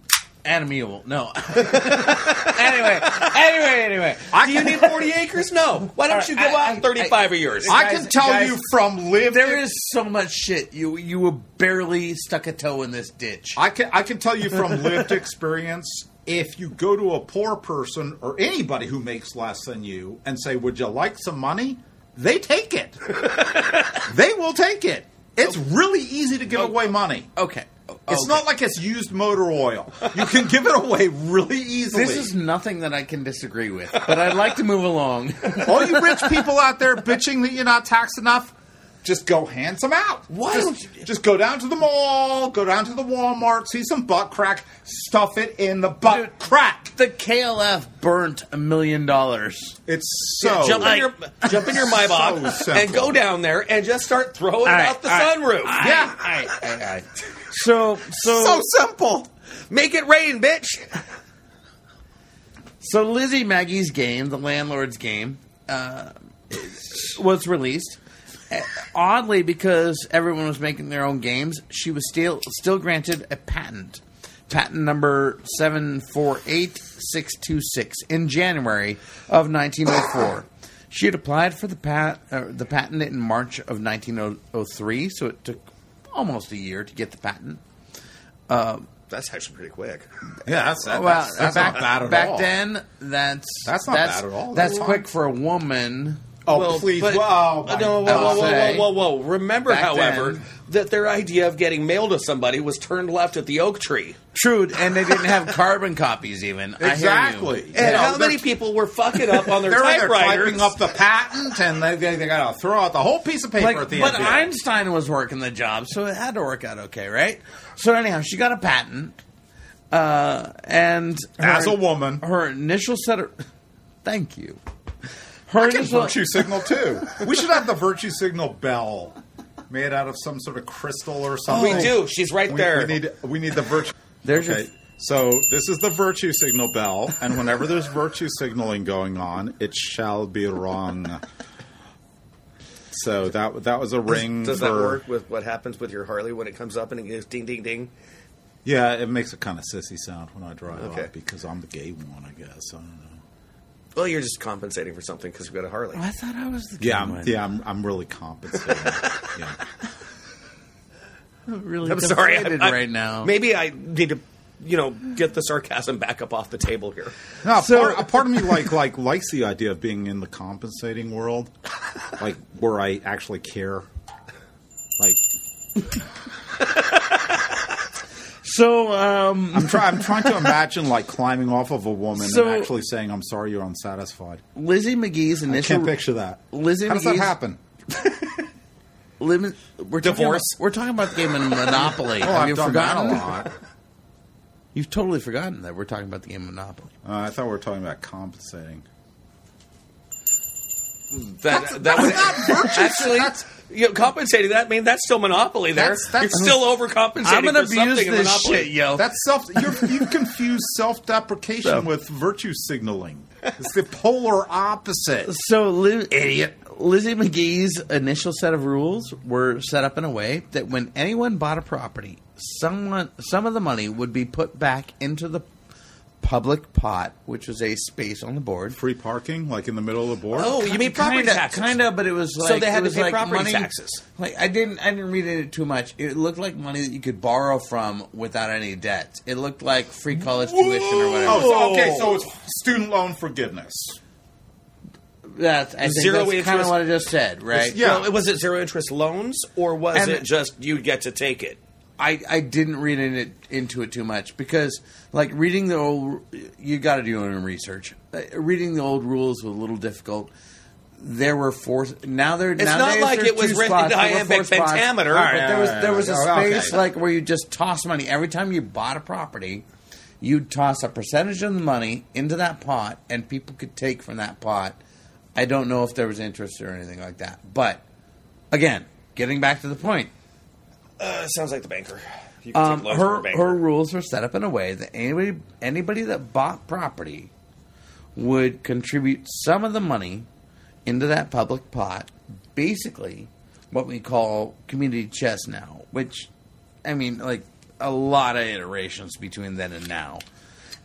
A: And a mule. No. anyway, anyway, anyway.
C: Do you need forty acres? No. Why don't you go
A: I-
C: out
A: I-
C: thirty-five of yours?
D: I
A: Guys-
D: can tell
A: guys,
D: you from lived.
A: There is so much shit. You you were barely stuck a toe in this ditch.
D: I can I can tell you from lived experience. If you go to a poor person or anybody who makes less than you and say, "Would you like some money?" They take it. They will take it. It's really easy to give away money.
A: Okay.
D: It's
A: Okay.
D: not like it's used motor oil. You can give it away really easily.
A: This is nothing that I can disagree with, but I'd like to move along.
D: All you rich people out there bitching that you're not taxed enough, just go hand some out.
A: Why
D: just,
A: don't you-
D: just go down to the mall, go down to the Walmart, see some butt crack, stuff it in the butt
A: Dude.
D: crack.
A: The K L F burnt a million dollars.
D: It's so...
C: jump in
A: like-
C: your jump in your Maybach
D: So simple.
C: and go down there and just start throwing
A: All right,
C: out the
A: all right,
C: sunroof.
D: Yeah.
A: All right, all right, all right. So so
D: so simple.
C: Make it rain, bitch.
A: So Lizzie Maggie's game, the landlord's game, uh, was released. Uh, Oddly, because everyone was making their own games, she was still still granted a patent, patent number seven four eight six two six, in January of nineteen oh four. She had applied for the pat uh, the patent in March of nineteen oh three, so it took almost a year to get the patent.
C: That's actually pretty quick.
D: Yeah, that's, that,
A: Well,
D: that's, that's
A: back,
D: not bad at
A: back
D: all.
A: then, that's
D: That's not bad at all.
A: That's
D: That's
A: quick
D: fine.
A: for a woman.
D: Oh,
C: Well,
D: please.
C: but-
D: Whoa, my
C: no, whoa,
A: I
C: whoa,
A: would
C: whoa, whoa,
A: say
C: whoa, whoa, whoa. Remember,
A: back
C: however,
A: then-
C: that their idea of getting mail to somebody was turned left at the oak tree.
A: True, and they didn't have carbon copies even.
D: Exactly.
A: I hear you.
C: And
D: You know,
C: how many
D: they're-
C: people were fucking up on their
D: They're either
C: typewriters?
D: typing up the patent, and they, they, they got to throw out the whole piece of paper
A: Like,
D: at the
A: but
D: end.
A: Einstein was working the job, so it had to work out okay, right? So anyhow, she got a patent, uh, and her,
D: As a woman.
A: her initial set of thank you. Her
D: I can
A: initial
D: virtue signal too. We should have the virtue signal bell made out of some sort of crystal or something.
C: We do. She's right
D: We,
C: there.
D: we need we need the virtue.
A: There's your-
D: okay. So this is the virtue signal bell, and whenever there's virtue signaling going on, it shall be wrong. So that that was a ring.
C: Does
D: for,
C: that work with what happens with your Harley when it comes up and it goes ding, ding, ding?
D: Yeah, it makes a kind of sissy sound when I drive
C: Okay.
D: up because I'm the gay one, I guess. I don't know.
C: Well, you're just compensating for something because you've got a Harley.
A: I thought I was the
D: Yeah,
A: good
D: I'm,
A: one.
D: yeah, I'm, I'm really compensating. yeah.
A: I'm really
C: I'm sorry.
A: deflated
C: I- I-
A: right now.
C: Maybe I need to, you know, get the sarcasm back up off the table here.
D: No,
A: So-
D: part, a part of me like like likes the idea of being in the compensating world, like where I actually care. Like
A: So, um,
D: I'm trying I'm trying to imagine like climbing off of a woman
A: So-
D: and actually saying, "I'm sorry, you're unsatisfied."
A: Lizzie McGee's
D: I
A: initial
D: can't picture that.
A: Lizzie
D: How does that
A: McGee's-
D: happen?
A: limit. We're talking
C: Divorce.
A: About, we're talking about the game of Monopoly.
D: Oh,
A: Have
D: I've
A: you
D: done
A: forgotten?
D: that a lot.
A: You've totally forgotten that we're talking about the game of Monopoly.
D: Uh, I thought we were talking about compensating.
C: That that would actually you know, compensating that. I mean, that's still Monopoly. There,
D: That's- that's-
C: you're still overcompensating.
A: I'm gonna
C: for something
A: abuse
C: in
A: this
C: Monopoly.
A: shit, yo.
D: That's self. You're, you've confused self-deprecation
A: So-
D: with virtue signaling. It's the polar opposite.
A: So, Liz, idiot. Lizzie McGee's initial set of rules were set up in a way that when anyone bought a property, someone, some of the money would be put back into the public pot, which was a space on the board.
D: Free parking, like in the middle of the board.
C: Oh, you mean property
A: kinda,
C: taxes?
A: Kind of, but it was like
C: So they had
A: it
C: to
A: was
C: pay
A: like
C: property
A: money,
C: taxes.
A: Like I didn't, I didn't read it too much. It looked like money that you could borrow from without any debt. It looked like free college tuition or whatever.
D: Oh, so, okay, so it's student loan forgiveness.
A: That's I think
C: Zero
A: that's kind of
C: interest-
A: what I just said, right?
D: yeah.
C: Well, was it zero interest loans or was
A: And-
C: it just you get to take it?
A: I, I didn't read in it, into it too much because, like, reading the old, you got to do your own research. Uh, reading the old rules was a little difficult. There were four. Now there.
C: It's not
A: nowadays
C: like
A: there's
C: it was
A: two
C: written
A: spots, there were
C: iambic
A: four spots.
C: pentameter,
A: All right,
C: but
A: but there was
D: yeah,
A: there was a
D: yeah, okay.
A: space like where you just toss money every time you bought a property. You'd toss a percentage of the money into that pot, and people could take from that pot. I don't know if there was interest or anything like that, but again, getting back to the point.
C: Uh, sounds like the banker. You can
A: Um,
C: take loans from
A: her
C: a banker.
A: her rules were set up in a way that anybody anybody that bought property would contribute some of the money into that public pot. Basically, what we call community chest now. Which, I mean, like a lot of iterations between then and now.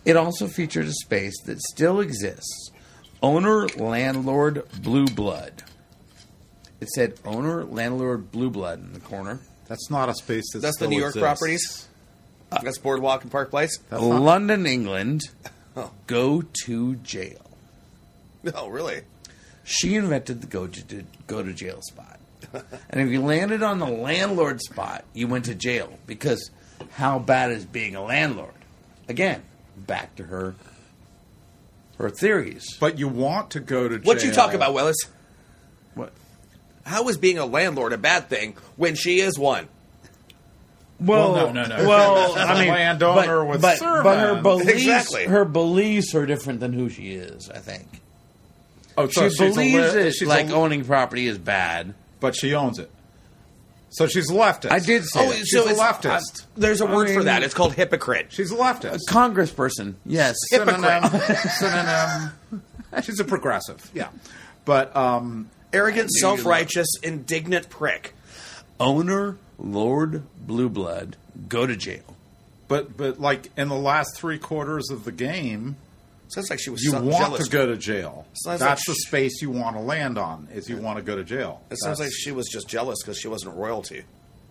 A: It also featured a space that still exists. Owner, landlord, blue blood. It said owner, landlord, blue blood in the corner.
B: That's not a space that
C: That's the
B: still
C: New York
B: exists.
C: properties. That's Boardwalk and Park Place.
B: That's not-
A: London, England.
C: Oh.
A: Go to jail.
C: Oh, really?
A: She invented the go to go to jail spot. And if you landed on the landlord spot, you went to jail. Because how bad is being a landlord? Again, back to her her theories.
B: But you want to go to jail.
C: What you talk about, Willis?
A: What?
C: How is being a landlord a bad thing when she is one?
A: Well,
B: Well, no, no, no.
A: Well,
B: She's a
A: I mean,
B: landowner
A: but,
B: with
A: but, but her
B: servants.
A: beliefs,
C: Exactly.
A: her beliefs are different than who she is. I think
B: Oh, so
A: she
B: she's a
A: believes
B: li-
A: that
B: she's
A: like
B: a-
A: owning property is bad.
B: but she owns it. So she's a leftist.
A: I did say
C: Oh,
A: that.
B: She's
C: so
B: a
C: it's-
B: leftist.
C: There's a
A: I
C: word for
A: mean-
C: that. It's called hypocrite.
B: She's a leftist.
A: A congressperson. Yes,
B: Synonym. Synonym. She's a progressive. Yeah. But um,
C: Arrogant, self-righteous, indignant prick.
A: owner Lord Blue Blood go to jail.
B: but but like in the last three quarters of the game,
C: Sounds like she was
B: you
C: so
B: want
C: jealous.
B: to go to jail.
C: Sounds
B: That's
C: like
B: the
C: sh-
B: space you want to land on. Is you want to go to jail.
C: It sounds like
B: That's-
C: she was just jealous because she wasn't royalty.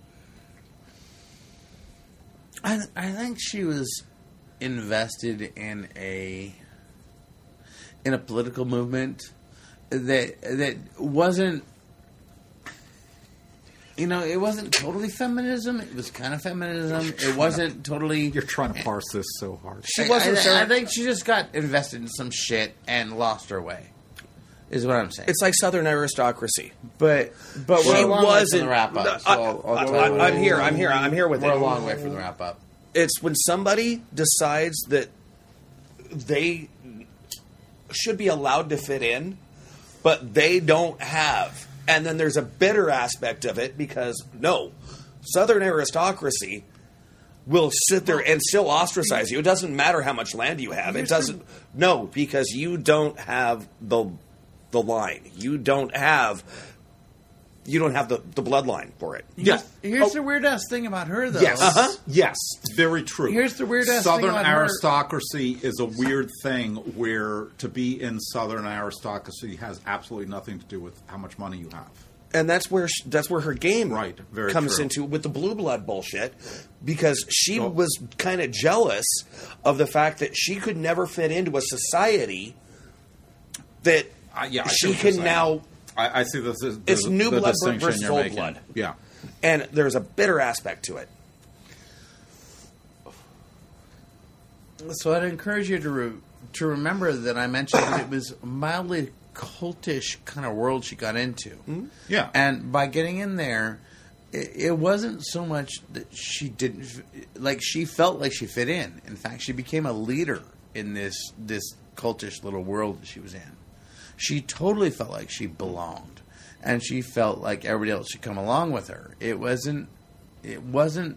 A: I I think she was invested in a in a political movement that that wasn't. You know, it wasn't totally feminism. It was kind of feminism. It wasn't totally.
B: You're trying to parse this so hard.
C: She
A: I-
C: wasn't.
A: I,
C: Sarah-
A: I think she just got invested in some shit and lost her way. Is what I'm saying.
C: It's like Southern aristocracy.
A: but but we're
C: She
A: a long way from
C: wasn't-
A: the wrap up.
C: No,
A: So I'll, I'll
C: I-
A: tell
C: I-
A: you.
C: I'm here. I'm here. I'm here with
A: We're
C: it.
A: a long way from the wrap up.
C: It's when somebody decides that they should be allowed to fit in, but they don't have. And then there's a bitter aspect of it because, no, Southern aristocracy will sit there and still ostracize you. It doesn't matter how much land you have. It doesn't. No, because you don't have the the line. You don't have. You don't have the, the bloodline for it.
B: Yes.
A: Here's
B: Oh.
A: the weird ass thing about her, though.
B: Yes.
C: Uh-huh.
B: Yes. Very true.
A: Here's the weird ass
B: Southern
A: thing about her.
B: aristocracy is a weird thing where to be in Southern aristocracy has absolutely nothing to do with how much money you have.
C: And that's where sh that's where her game
B: Right, very
C: comes
B: true.
C: into with the blue blood bullshit, because she
B: Well-
C: was kind of jealous of the fact that she could never fit into a society that
B: Uh, yeah, I see
C: she
B: what you're
C: can
B: saying.
C: now.
B: I, I see this as
C: It's
B: the,
C: new
B: the
C: blood
B: distinction
C: versus
B: you're
C: old
B: making.
C: blood.
B: Yeah.
C: And there's a bitter aspect to it.
A: So I'd encourage you to re- to remember that I mentioned that it was a mildly cultish kind of world she got into.
B: Yeah.
A: And by getting in there, it, it wasn't so much that she didn't f- like. She felt like she fit in. In fact, she became a leader in this this cultish little world that she was in. She totally felt like she belonged, and she felt like everybody else should come along with her. It wasn't. It wasn't.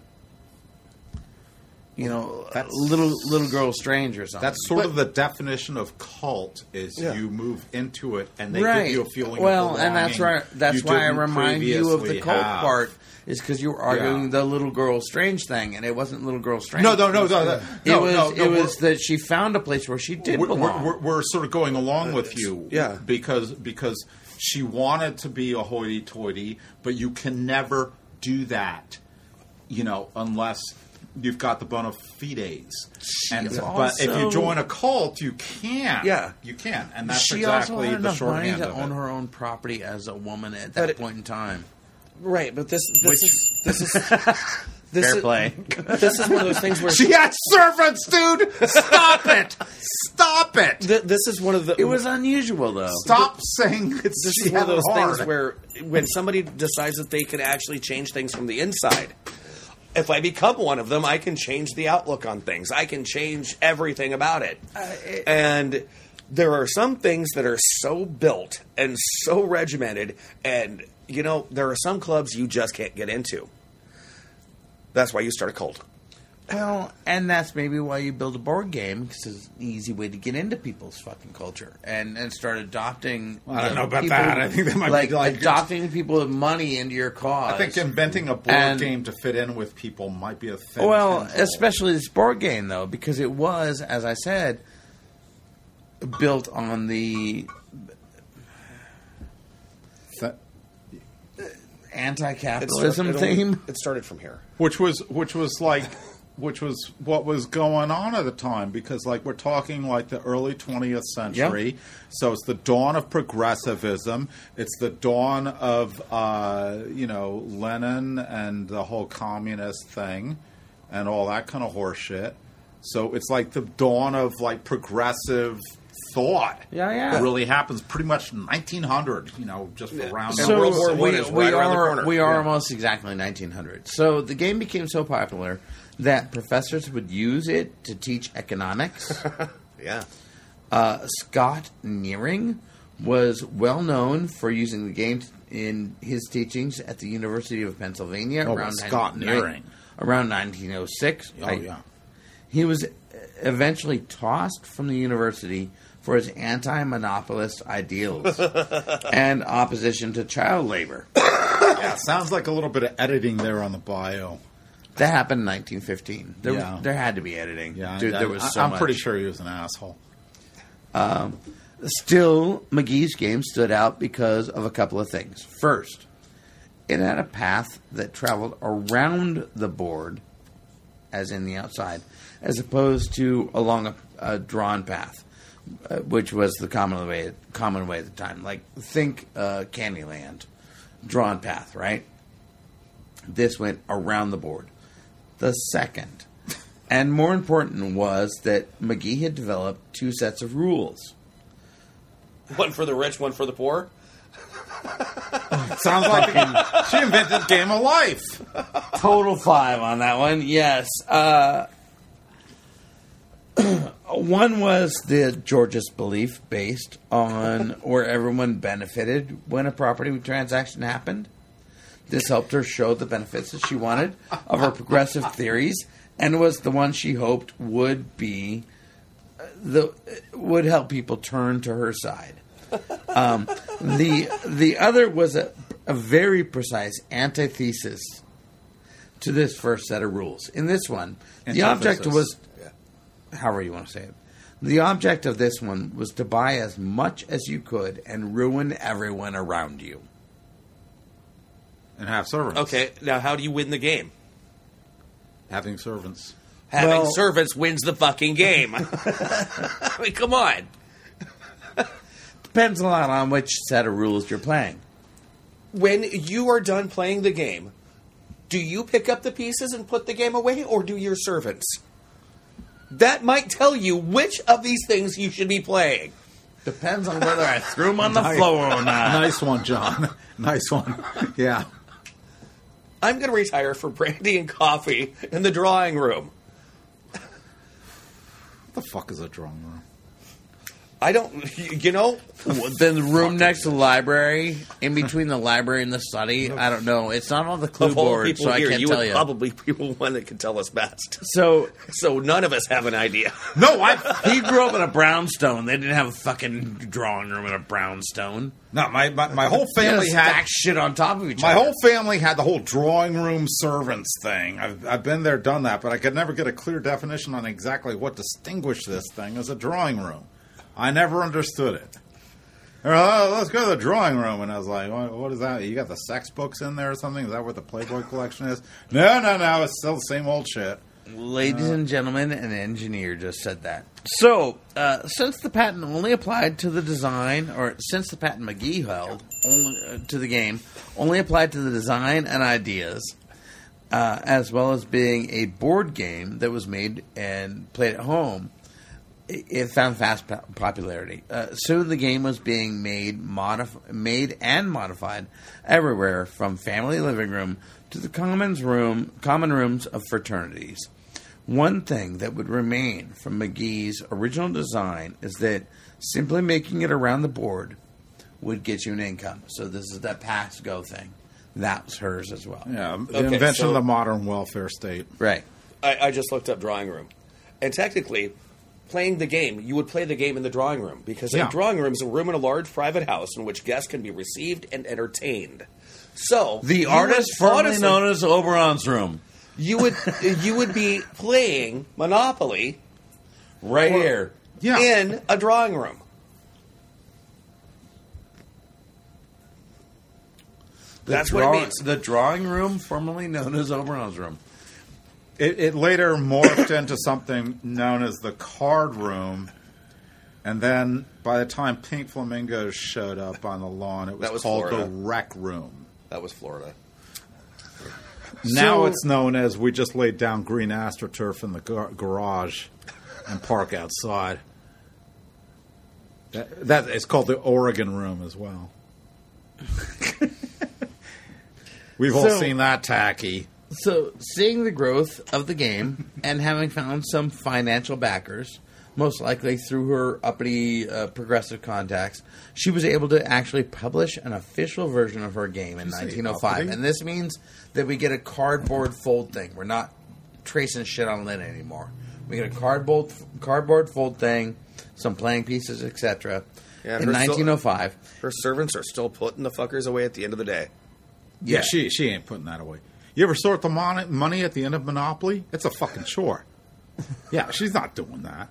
A: You know,
B: That's-
A: little little girl strange or something.
B: That's sort
A: But-
B: of the definition of cult is
C: Yeah.
B: you move into it and they
A: right.
B: give you a feeling
A: well,
B: of
A: and that's
B: belonging
A: why that's
B: you
A: why I
B: didn't
A: remind you of the
B: previously
A: cult
B: have.
A: part is because you were arguing
B: Yeah.
A: the little girl strange thing, and it wasn't little girl strange.
B: No, no, no, no, no.
A: It
B: No,
A: was
B: no, no,
A: it was
B: we're-
A: that she found a place where she did
B: we're,
A: belong.
B: we're, we're, we're sort of going along with you,
C: yeah.
B: because because she wanted to be a hoity-toity, but you can never do that, you know, unless you've got the bona fides. And
A: She
B: but if you
A: also-
B: join a cult, you can't.
C: Yeah.
B: you can, and that's
A: she
B: exactly
A: also had
B: the
A: enough money
B: shorthand
A: to
B: of
A: own
B: it.
A: her own property as a woman at
C: But
A: that
C: it-
A: point in time.
C: Right, but this this
A: Which-
C: is this is this
A: Fair
C: is,
A: play.
C: This is one of those things where
B: She had servants, dude. Stop it! Stop it!
C: th- this is one of the
A: It was unusual, though.
B: Stop saying it's
C: This
B: she
C: is one of
B: had it
C: those
B: hard.
C: things where when somebody decides that they can actually change things from the inside. If I become one of them, I can change the outlook on things. I can change everything about it.
A: it-
C: and there are some things that are so built and so regimented, and you know, there are some clubs you just can't get into. That's why you start a cult.
A: Well, and that's maybe why you build a board game, because it's an easy way to get into people's fucking culture and, and start adopting.
B: Well, I don't
A: you
B: know about
A: people,
B: that. I think that might
A: like,
B: be like
A: adopting people with money into your cause.
D: I think inventing a board
A: And-
D: game to fit in with people might be a thing.
A: Well,
D: tenfold.
A: especially this board game, though, because it was, as I said, built on the
B: Th-
A: anti-capitalism
C: It started-
A: theme.
C: It started from here.
B: which was which was like which was what was going on at the time, because like we're talking like the early twentieth century, so it's the dawn of progressivism, it's the dawn of uh, you know Lenin and the whole communist thing and all that kind of horse shit. So it's like the dawn of like progressive thought.
A: Yeah, yeah.
D: That really happens pretty much nineteen hundred, you know, just for round
C: And
A: So
C: World War One
A: we,
C: is
A: we
C: right around the
A: are
C: corner.
A: we are
C: Yeah.
A: almost exactly nineteen hundred. So the game became so popular that professors would use it to teach economics.
C: Yeah.
A: uh, Scott Nearing was well known for using the game in his teachings at the University of Pennsylvania
B: Oh,
A: around
B: Scott
A: nine-
B: Nearing.
A: around nineteen oh six.
B: Oh
A: I-
B: yeah.
A: He was eventually tossed from the university for his anti-monopolist ideals and opposition to child labor.
B: Yeah, sounds like a little bit of editing there on the bio.
A: That happened in nineteen fifteen. There,
B: Yeah.
A: there had to be editing.
B: Yeah,
A: Dude,
B: I,
A: there was
B: I,
A: so
B: I'm
A: much.
B: pretty sure he was an asshole.
A: Still, McGee's game stood out because of a couple of things. First, it had a path that traveled around the board, as in the outside, as opposed to along a, a drawn path, uh, which was the common way common way at the time. Like, think uh, Candyland, drawn path, right? This went around the board. The second, and more important, was that McGee had developed two sets of rules.
C: One for the rich, one for the poor.
B: Sounds like she invented Game of Life.
A: Total five on that one. Yes. Uh, one was the George's belief based on where everyone benefited when a property transaction happened. This helped her show the benefits that she wanted of her progressive theories, and was the one she hoped would be uh, the would help people turn to her side. Um, the the other was a, a very precise antithesis to this first set of rules. In this one, the object was, however you want to say it, the object of this one was to buy as much as you could and ruin everyone around you.
B: And have servants.
C: Okay, now how do you win the game?
B: Having servants.
C: Having
A: Well-
C: servants wins the fucking game. I mean, come on.
A: Depends a lot on which set of rules you're playing.
C: When you are done playing the game, do you pick up the pieces and put the game away, or do your servants? That might tell you which of these things you should be playing.
A: Depends on whether I threw them on the
B: Nice.
A: floor or not.
B: Nice one, John. Nice one. Yeah.
C: I'm going to retire for brandy and coffee in the drawing room.
B: What the fuck is a drawing room?
C: I don't, you know,
A: Then the room next to the library, in between the library and the study, I don't know. It's not on the clue
C: of all
A: board,
C: people
A: so I
C: here,
A: can't
C: you
A: tell
C: would
A: you.
C: probably be the one that can tell us best.
A: So
C: So none of us have an idea.
B: No, I.
A: he grew up in a brownstone. They didn't have a fucking drawing room in a brownstone.
B: No, my, my, my whole
A: They
B: family
A: just
B: had.
A: stack shit on top of each
B: My
A: other.
B: whole family had the whole drawing room servants thing. I've, I've been there, done that, but I could never get a clear definition on exactly what distinguished this thing as a drawing room. I never understood it. They're like, oh, let's go to the drawing room. And I was like, what, what is that? You got the sex books in there or something? Is that what the Playboy collection is? No, no, no. It's still the same old shit.
A: Ladies and gentlemen, an engineer just said that. So, uh, since the patent only applied to the design, or since the patent McGee held only uh, to the game, only applied to the design and ideas, uh, as well as being a board game that was made and played at home, it, it found fast po- popularity. Uh, soon, the game was being made, modif- made and modified everywhere, from family living room to the commons room, common rooms of fraternities. One thing that would remain from McGee's original design is that simply making it around the board would get you an income. So this is that pass-go thing. That was hers as well.
B: Yeah, the
C: Okay,
B: invention
C: so-
B: of the modern welfare state.
A: Right.
C: I, I just looked up drawing room, and technically, playing the game, you would play the game in the drawing room because
D: Yeah.
C: a drawing room is a room in a large private house in which guests can be received and entertained. So
A: The
C: you
A: artist
C: would-
A: formerly
C: honestly,
A: known as Oberon's Room.
C: you would you would be playing Monopoly
A: Right
C: or-
A: here.
D: Yeah.
C: in a drawing room.
A: The
C: That's
A: draw-
C: what it means.
A: The drawing room, formerly known as Oberon's Room.
D: It, it later morphed into something known as the card room, and then by the time Pink Flamingos showed up on the lawn, it was,
C: That was
D: called
C: Florida.
D: the Rec Room.
C: That was Florida.
D: Now
A: So-
D: it's known as we just laid down green astroturf in the gar- garage and park outside. That, that it's called the Oregon Room as well. We've all
A: So-
D: seen that tacky.
A: So, seeing the growth of the game and having found some financial backers, most likely through her uppity uh, progressive contacts, she was able to actually publish an official version of her game in
D: Did you say
A: nineteen oh five.
D: uppity?
A: And this means that we get a cardboard fold thing. We're not tracing shit on lint anymore. We get a cardboard cardboard fold thing, some playing pieces, et cetera.
C: Yeah,
A: in
C: her still-
A: nineteen oh five.
C: Her servants are still putting the fuckers away at the end of the day.
D: Yeah,
A: Yeah.
D: she she ain't putting that away. You ever sort the mon- money at the end of Monopoly? It's a fucking chore. Yeah, she's not doing that.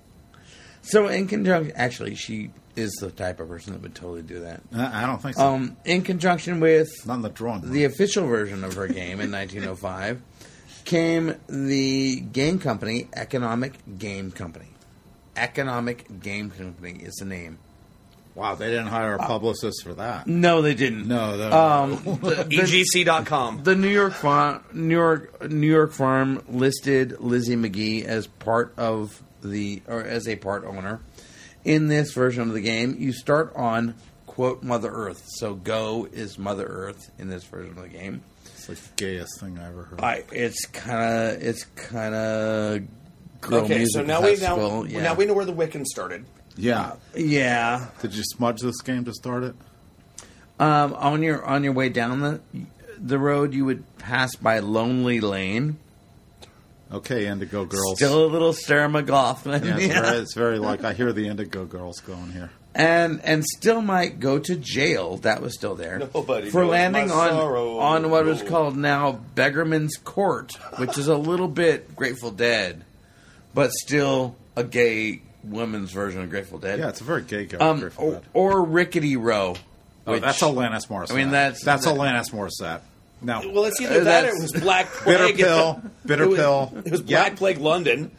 A: So, in conjunction, actually, she is the type of person that would totally do that.
D: I I don't think so.
A: Um, in conjunction with
D: not in the drawing room.
A: the official version of her game in nineteen oh five came the game company Economic Game Company. Economic Game Company is the name.
D: Wow, they didn't hire a publicist for that.
A: No, they didn't.
D: No, they-
A: Um, the,
C: E G C dot com.
A: the New York farm, New York, New York farm listed Lizzie McGee as part of the or as a part owner. In this version of the game, you start on quote Mother Earth. So Go is Mother Earth in this version of the game.
D: It's like the gayest thing I ever heard.
A: I it's kind of it's kind of girl
C: Okay,
A: music
C: so now we now,
A: festival, yeah.
C: now we know where the Wiccan started.
D: Yeah.
A: yeah.
D: Did you smudge this game to start it?
A: Um, on your on your way down the the road, you would pass by Lonely Lane.
D: Okay, Indigo Girls.
A: Still a little Sarah McLaughlin,
D: yeah, it's,
A: yeah.
D: Very, it's very like I hear the Indigo Girls going here.
A: and and still might go to jail. That was still there
C: Nobody
A: for
C: knows
A: landing
C: my
A: on
C: sorrow.
A: on what was
C: No.
A: called now Beggarman's Court, which is a little bit Grateful Dead, but still a gay woman's version of Grateful Dead.
D: Yeah, it's a very gay girl.
A: um,
D: Grateful
A: or,
D: Dead.
A: or Rickety Row.
D: Oh,
A: which-
D: that's Alanis Morissette.
A: I mean, that's-
D: that's
A: that-
D: Alanis Morissette. No,
C: Well, it's either
A: Uh,
C: that or it
A: that's-
C: was Black
D: Bitter
C: Plague.
D: Pill, Bitter
C: it was,
D: Pill.
C: It was
D: Yep.
C: Black Plague London.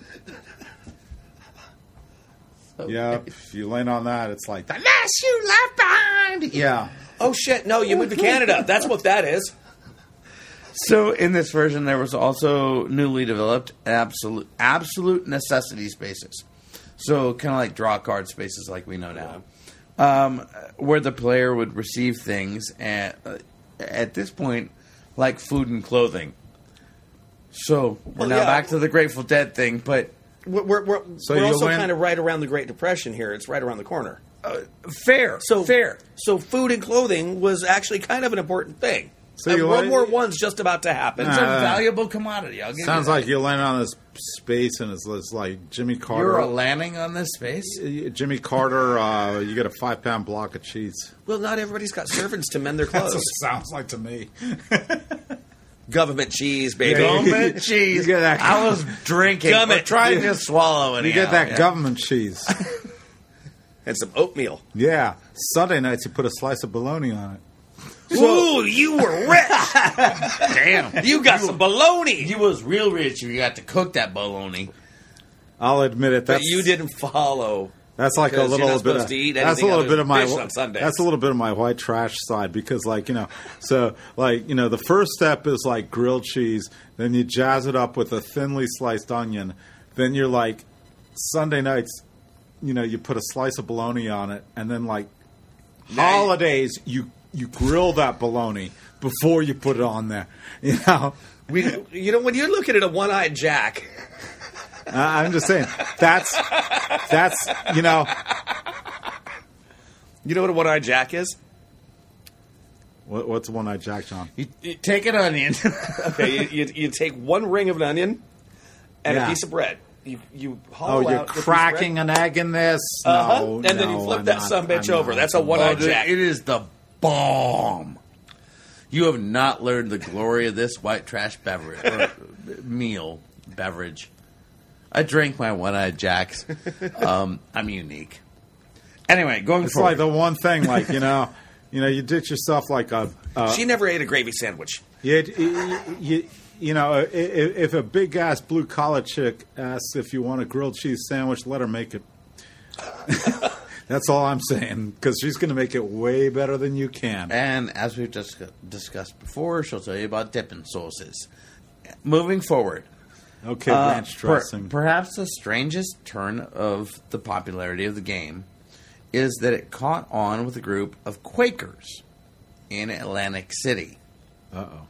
D: yeah. If you land on that, it's like the last you left behind. Yeah,
C: Oh shit! No, you moved to Canada. That's what that is.
A: So in this version, there was also newly developed absolute absolute necessity spaces. So kind of like draw card spaces, like we know now, um, where the player would receive things at uh, at this point, like food and clothing. So we're
C: Well,
A: now
C: yeah.
A: back to the Grateful Dead thing, but
C: We're, we're, we're,
D: So
C: we're
D: you
C: also
D: went-
C: kind of right around the Great Depression here. It's right around the corner.
A: fair.
C: So
A: fair.
C: So food and clothing was actually kind of an important thing.
D: So
C: And
D: you
C: World
D: like-
C: War One's just about to happen.
A: It's a
D: Uh,
A: valuable commodity. I'll give
D: sounds
A: you that.
D: like you land on this space and it's, it's like Jimmy Carter.
A: You're landing on this space.
D: Jimmy Carter, uh, you get a five pound block of cheese.
C: Well, not everybody's got servants to mend their
D: That's
C: clothes.
D: what it sounds like to me.
C: Government cheese, baby.
A: Government cheese.
D: You get that-
A: I was drinking.
C: Gum
A: We're
C: it.
A: trying to swallow it.
D: You get that
A: yeah.
D: government cheese.
C: And some oatmeal.
D: Yeah. Sunday nights, you put a slice of bologna on it.
C: Ooh, you were rich.
A: Damn.
C: You got some bologna.
A: You was real rich. You got to cook that bologna.
D: I'll admit it.
C: but
D: That's,
C: you didn't follow.
D: That's like a
C: because
D: little
C: you're not
D: bit
C: supposed
D: of
C: to eat
D: that's a
C: anything
D: little
C: other
D: bit of
C: than
D: my
C: fish on Sundays.
D: that's a little bit of my white trash side because like you know so like you know the first step is like grilled cheese, then you jazz it up with a thinly sliced onion, then you're like Sunday nights, you know you put a slice of bologna on it, and then like
C: Now you-
D: holidays you you grill that bologna before you put it on there, you know.
C: We, you know, when you're looking at a one-eyed Jack,
D: I- I'm just saying that's that's you know.
C: you know what a one-eyed Jack is?
D: What, what's one eyed Jack, John?
A: You, you take an onion.
C: Okay, you, you, you take one ring of an onion, and
B: Yeah.
C: a piece of bread. You you
B: Oh,
C: hollow
B: you're
C: out the piece of
B: cracking
C: bread.
B: an egg in this?
C: Uh-huh.
B: No,
C: And then you
B: no,
C: flip
B: I'm
C: that
B: not-
C: sumbitch
B: I'm
C: over.
B: not.
C: That's a one-eyed
A: Oh, dude,
C: jack.
A: it is the bomb. You have not learned the glory of this white trash beverage or meal beverage. I drank my one-eyed jacks. Um, I'm unique. Anyway, going
B: It's
A: forward.
B: like the one thing, like you know, you know, you ditch yourself like a. Uh,
C: She never ate a gravy sandwich.
B: you, you, you, you know, i- i- if a big ass blue collar chick asks if you want a grilled cheese sandwich, let her make it. That's all I'm saying, because she's going to make it way better than you can.
A: And as we've just discussed before, she'll tell you about dipping sauces. Moving forward.
B: Okay,
A: Uh,
B: ranch
A: per-
B: dressing.
A: perhaps the strangest turn of the popularity of the game is that it caught on with a group of Quakers in Atlantic City,
B: Uh oh.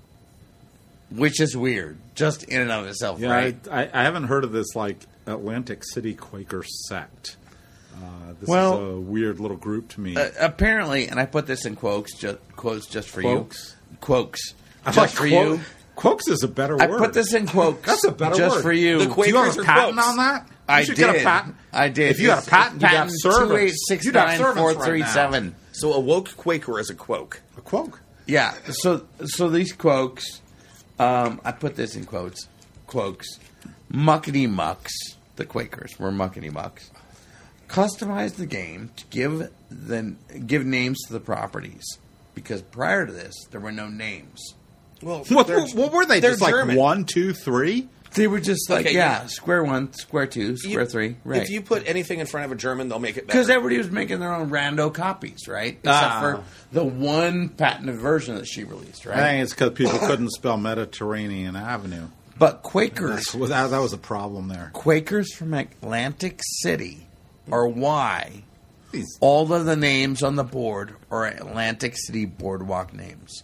A: which is weird, just in and of itself,
B: Yeah,
A: right?
B: I, I, I haven't heard of this like Atlantic City Quaker sect. Uh, this
A: Well-
B: is a weird little group to me.
A: Uh, apparently, and I put this in quotes, just, quotes just for
B: Quokes?
A: you. Quotes.
B: I
A: Just
B: like
A: for
B: quo-
A: you.
B: Quokes is a better
A: I
B: word.
A: put this in quotes.
B: That's a better
A: just
B: word.
A: for you.
C: The
B: Do you have
C: Quakers
B: a
C: are
B: patent
C: quokes.
B: on that? You
A: I
B: should
A: did.
B: get a patent.
A: I did.
B: If you got a patent, you got
A: Patent
B: servants.
A: two eight six
B: You'd have
A: nine
B: servants
A: four
B: right
A: three
B: now.
A: seven.
C: So a woke Quaker is a quoke.
B: A quoke.
A: Yeah. So so these quokes, um, I put this in quotes. Quokes, muckety mucks. The Quakers were muckety mucks. Customized the game to give the give names to the properties because prior to this there were no names.
C: Well,
B: What,
C: they're-
B: what were they?
C: they're
B: Just like
C: German.
B: one, two, three?
A: They were just like
C: Okay,
A: yeah,
C: yeah.
A: square one, square two, square
C: You-
A: three. Right.
C: If you put anything in front of a German, they'll make it better.
A: Because everybody was making their own rando copies, right? Except
B: Ah.
A: for the one patented version that she released,
B: I
A: right?
B: think it's because people couldn't spell Mediterranean Avenue.
A: But Quakers,
B: That's, that, that was a problem there.
A: Quakers from Atlantic City are why
B: These-
A: all of the names on the board are Atlantic City boardwalk names.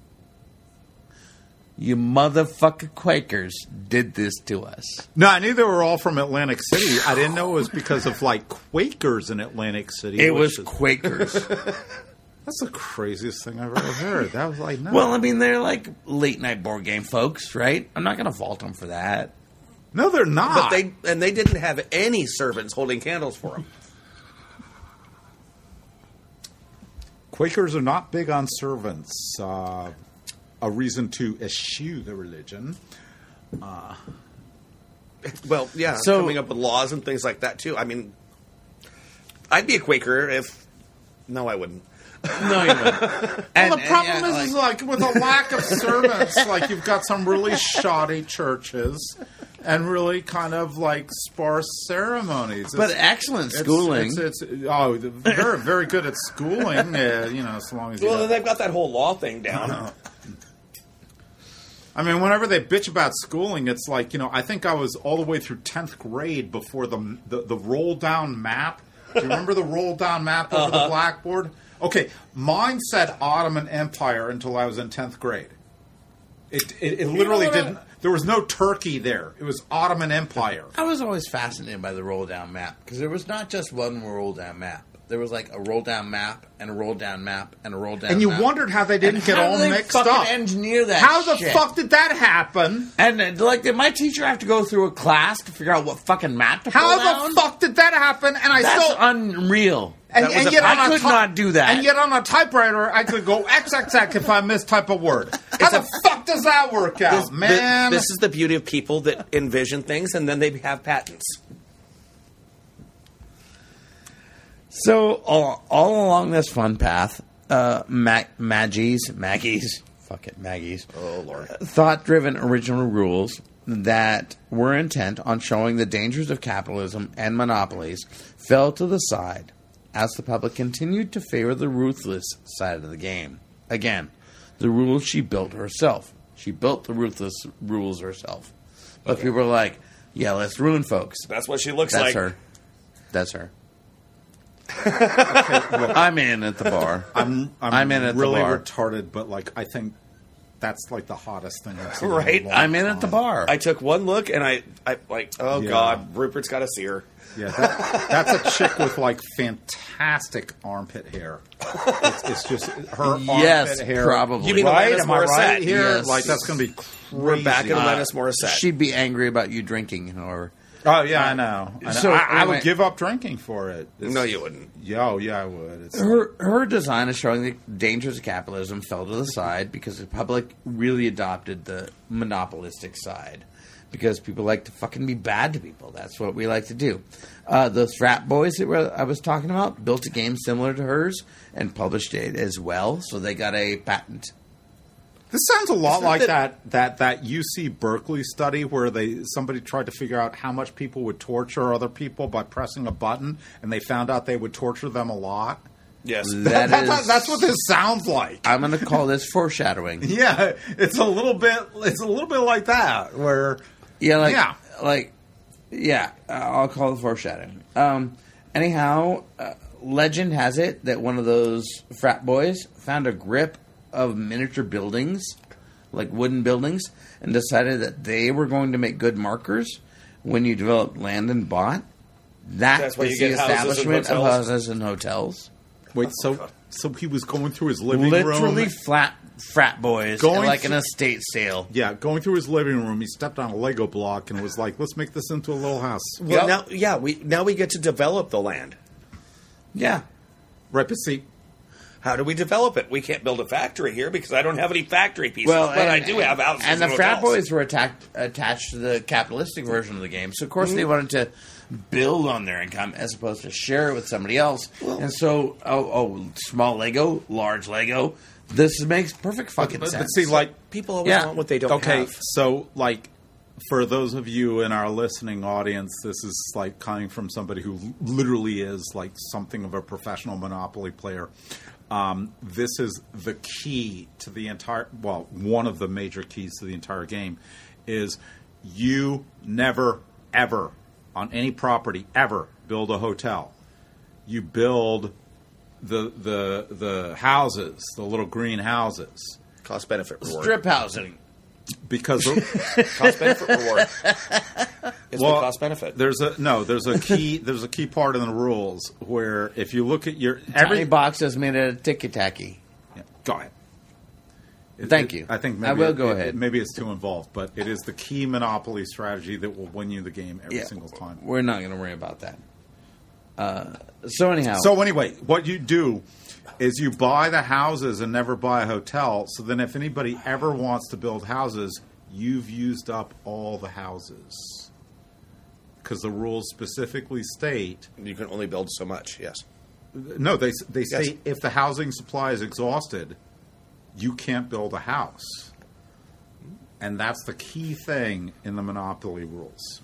A: You motherfucker Quakers did this to us.
B: No, I knew they were all from Atlantic City. I didn't know it was because of like Quakers in Atlantic City.
A: It
B: which
A: was
B: is-
A: Quakers.
B: That's the craziest thing I've ever heard. That was like, no.
A: Well, I mean, they're like late night board game folks, right? I'm not going to fault them for that.
B: no, they're not.
C: But they and they didn't have any servants holding candles for them.
B: Quakers are not big on servants. Uh, a reason to eschew the religion.
C: Well, yeah,
A: So-
C: coming up with laws and things like that too. I mean, I'd be a Quaker if. No, I wouldn't.
A: No, you wouldn't.
B: Well,
A: And-
B: the problem
A: and, yeah,
B: is, like, with a lack of servants, like, you've got some really shoddy churches and really kind of, like, sparse ceremonies.
A: but
B: It's-
A: excellent
B: it's-
A: schooling.
B: It's, it's, oh, very, very good at schooling, uh, you know, as long as you
C: Well,
B: got-
C: they've got that whole law thing down.
B: I mean, whenever they bitch about schooling, it's like, you know, I think I was all the way through tenth grade before the the, the roll down map. Do you remember the roll down map over
C: Uh-huh.
B: the blackboard? Okay, mine said Ottoman Empire until I was in tenth grade. It it, it literally
A: what I-
B: didn't. There was no Turkey there. It was Ottoman Empire.
A: I was always fascinated by the roll down map because there was not just one roll down map. There was like a roll down map and a roll down map and a roll down.
B: And you
A: map.
B: wondered how they didn't
A: And
B: get
A: how
B: all
A: did they
B: mixed
A: fucking
B: up.
A: engineer that?
B: How the
A: shit?
B: fuck did that happen?
A: And uh, like, did my teacher have to go through a class to figure out what fucking map to pull
B: How
A: down?
B: the fuck did that happen? And I
A: That's
B: still
A: unreal.
B: And,
C: That was
B: and
C: a-
B: yet on
A: I
B: a
A: could
B: ty-
A: not do that.
B: And yet on a typewriter, I could go X X X if I mistype a word. How the fuck does that work out,
C: This,
B: man?
C: this is the beauty of people that envision things and then they have patents.
A: So all, all along this fun path, uh, Mag- Maggie's, Maggie's, fuck it, Maggie's,
C: Oh, Lord.
A: thought-driven original rules that were intent on showing the dangers of capitalism and monopolies fell to the side as the public continued to favor the ruthless side of the game. Again, the rules she built herself. She built the ruthless rules herself. But
C: Okay.
A: people are like, yeah, let's ruin folks.
C: That's what she looks
A: That's
C: like.
A: her. That's her. I'm in at the bar.
B: I'm, I'm,
A: I'm in at the
B: really
A: bar.
B: retarded, but like I think that's like the hottest thing I've seen.
C: Right?
B: In a long
A: I'm in at the
B: time.
A: bar.
C: I took one look and I, I like, oh
B: Yeah.
C: God, Rupert's got to see her.
B: Yeah, that, that's a chick with like fantastic armpit hair. It's, it's just her
A: Yes,
B: armpit hair.
A: probably.
C: You mean
B: right?
C: Alanis
B: Am I right
C: Morissette?
B: here?
A: Yes.
B: Like that's going to be crazy.
C: Rebecca
A: Uh,
C: Alanis Morissette.
A: She'd be angry about you drinking, however.
B: Oh yeah, I know. I, know.
A: So,
B: I, I
A: anyway-
B: would give up drinking for it. It's-
C: no, you wouldn't.
B: Yeah, oh, yeah, I would. It's
A: Her her design is showing the dangers of capitalism fell to the side because the public really adopted the monopolistic side. Because people like to fucking be bad to people. That's what we like to do. Uh, those frat boys that were, I was talking about built a game similar to hers and published it as well. So they got a patent.
B: This sounds a lot
C: Isn't
B: like
C: it-
B: that, that that U C Berkeley study where they somebody tried to figure out how much people would torture other people by pressing a button, and they found out they would torture them a lot.
C: Yes.
A: That
B: That-
A: is-
B: that's what this sounds like.
A: I'm going to call this foreshadowing.
B: Yeah, it's a little bit. It's a little bit like that where.
A: Yeah, like,
B: Yeah.
A: like, yeah, uh, I'll call it foreshadowing. Um, anyhow, uh, legend has it that one of those frat boys found a grip of miniature buildings, like wooden buildings, and decided that they were going to make good markers when you developed land and bought. That
C: That's why
A: is
C: you
A: the
C: get houses and
A: establishment of
C: hotels?
A: houses and hotels.
B: Wait, so so he was going through his living
A: Literally
B: room.
A: flat frat boys,
B: Going
A: like an
B: through-
A: estate sale.
B: Yeah, going through his living room, he stepped on a Lego block and was like, "Let's make this into a little house."
C: Well,
A: Yep.
C: now, yeah, we now we get to develop the land.
A: Yeah.
B: Right, but see,
C: How do we develop it? We can't build a factory here because I don't have any factory pieces.
A: Well,
C: but
A: and,
C: I do have houses
A: and the frat
C: hotels.
A: boys were attacked, attached to the capitalistic version of the game. So of course they wanted to build on their income as opposed to share it with somebody else. and so, oh, oh, small Lego, large Lego. This makes perfect fucking
B: but, but
A: sense.
B: see, like,
C: People always
A: Yeah.
C: want what they don't
B: okay,
C: have.
B: so like for those of you in our listening audience, this is like coming from somebody who literally is like something of a professional Monopoly player. Um, this is the key to the entire, well, one of the major keys to the entire game is you never, ever, on any property, ever build a hotel. You build the the the houses, the little green houses,
C: Cost benefit reward.
A: Strip housing.
B: because
C: Cost benefit reward. It's
B: well,
C: the cost benefit.
B: there's a no, there's a key, there's a key part in the rules where if you look at your
A: Tiny
B: every
A: boxes made out of ticky-tacky.
B: Yeah, go ahead. It-
A: Thank
B: it-
A: you.
B: I think maybe
A: I will
B: it-
A: go
B: it-
A: ahead.
B: Maybe it's too involved, but it is the key Monopoly strategy that will win you the game every
A: Yeah,
B: single time.
A: we're not going to worry about that. Uh, so anyhow,
B: So anyway, what you do is you buy the houses and never buy a hotel. So then, if anybody ever wants to build houses, you've used up all the houses because the rules specifically state.
C: You can only build so much. Yes.
B: No, they they say
C: Yes.
B: if the housing supply is exhausted, you can't build a house, and that's the key thing in the Monopoly rules.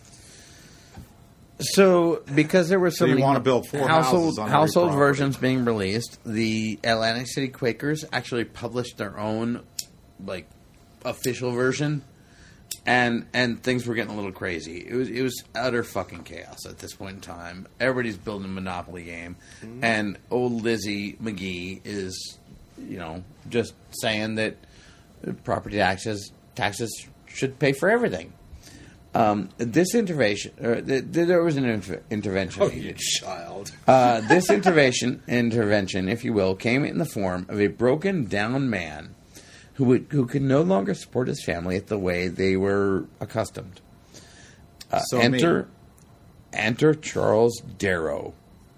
A: So, because there were so,
B: So you
A: many
B: wanna build four
A: household
B: houses on every
A: household
B: property.
A: versions being released, the Atlantic City Quakers actually published their own like official version, and and things were getting a little crazy. It was it was utter fucking chaos at this point in time. Everybody's building a Monopoly game,
B: Mm-hmm.
A: and old Lizzie McGee is, you know, just saying that property taxes taxes should pay for everything. Um, this intervention, or th- th- there was an inter- intervention.
C: Oh,
A: needed.
C: you child.
A: Uh, this intervention, intervention, if you will, came in the form of a broken down man who would who could no longer support his family at the way they were accustomed. Uh,
B: So
A: enter, enter Charles Darrow.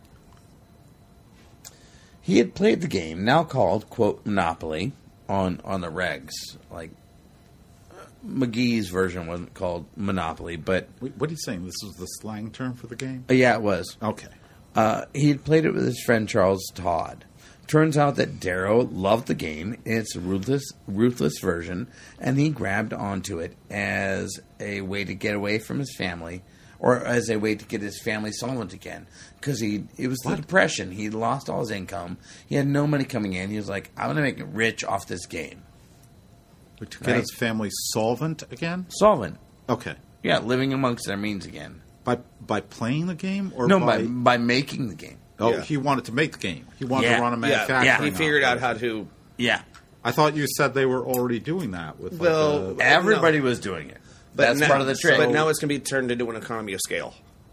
A: He had played the game, now called quote Monopoly, on on the regs. Like McGee's version wasn't called Monopoly, but
B: Wait, what are you saying? This was the slang term for the game?
A: uh, yeah, it was.
B: Okay.
A: Uh, he had played it with his friend Charles Todd. Turns out that Darrow loved the game in its ruthless, ruthless version, and he grabbed onto it as a way to get away from his family, or as a way to get his family solvent again. Because he, it was the depression. He lost all his income. He had no money coming in. He was like, "I'm going to make it rich off this game."
B: To get
A: Right.
B: his family solvent again?
A: Solvent,
B: Okay.
A: yeah, living amongst their means again.
B: By by playing the game or
A: No,
B: by,
A: by by making the game.
B: oh
C: Yeah.
B: he wanted to make the game. He wanted
A: Yeah.
B: to run a
C: Yeah,
B: manufacturing.
C: he figured out how
B: operation.
C: to
A: Yeah.
B: I thought you said they were already doing that with.
C: Well,
B: like, the,
A: Everybody was doing it. That's
C: now,
A: part of the trick.
C: But now it's going to be turned into an economy of scale.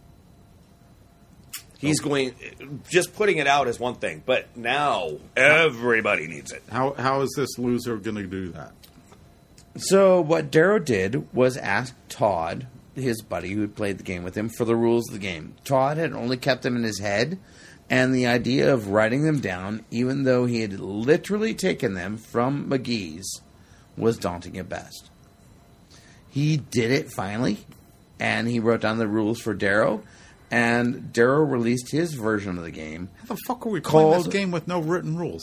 C: He's going, just putting it out is one thing, but now everybody needs it.
B: how how is this loser going to do that?
A: So what Darrow did was ask Todd, his buddy who had played the game with him, for the rules of the game. Todd had only kept them in his head, and the idea of writing them down, even though he had literally taken them from McGee's, was daunting at best. He did it finally, and he wrote down the rules for Darrow, and Darrow released his version of the game.
B: How the fuck are we playing
A: Called-
B: this game with no written rules?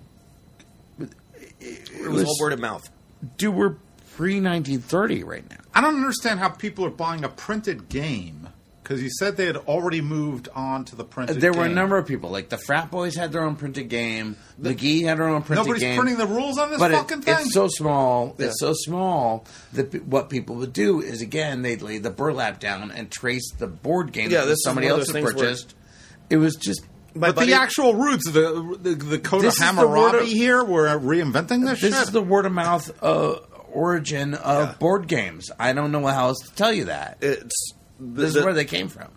C: It was all word of mouth.
A: Dude, we're pre nineteen thirty right now.
B: I don't understand how people are buying a printed game because you said they had already moved on to the printed.
A: There were a
B: game.
A: number of people. Like, the Frat Boys had their own printed game. McGee had their own printed
B: Nobody's
A: game.
B: printing the rules on this
A: but it-
B: fucking thing.
A: it's so small.
C: Yeah.
A: It's so small that pe- what people would do is, again, they'd lay the burlap down and trace the board game
C: Yeah,
A: that
C: this is
A: somebody
C: one of
A: else
C: those
A: had
C: things where-
A: purchased. It was just...
C: My
B: but
C: buddy-
B: the actual roots, the the, the code
A: This
B: of
A: is the word
B: Hammurabi
A: of-
B: here, we're reinventing this,
A: This
B: shit.
A: is the word-of-mouth uh, origin of
C: Yeah.
A: board games. I don't know how else to tell you that.
C: It's
A: This
C: the-
A: is where they came from.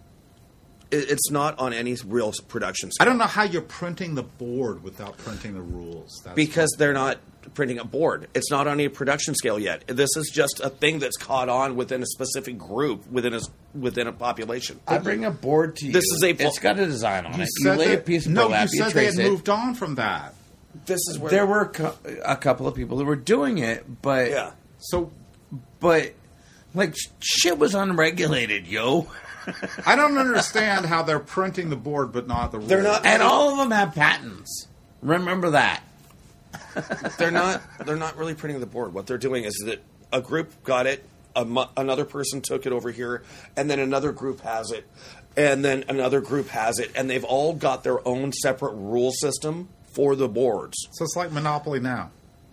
C: it- it's not on any real production
B: I
C: scale.
B: don't know how you're printing the board without printing the rules. That's
C: Because they're not printing a board. It's not on any production scale yet. This is just a thing that's caught on within a specific group, within a, within a population.
A: I bring a board to you.
C: This is a-
A: It's got a design on
B: you
A: it. You
B: said
A: lay a
B: that-
A: piece of
B: no,
A: burlap,
B: you
A: you
B: said they
A: trace
B: had
A: it.
B: moved on from that.
C: This is where
A: There were co- a couple of people who were doing it, but
C: yeah.
B: So
A: but like sh- shit was unregulated, yo.
B: I don't understand how they're printing the board but not the rules.
C: They're not-
A: And all of them have patents. Remember that.
C: they're not they're not really printing the board. What they're doing is that a group got it, a mo- another person took it over here, and then another group has it, and then another group has it, and they've all got their own separate rule system for the boards.
B: So it's like Monopoly now.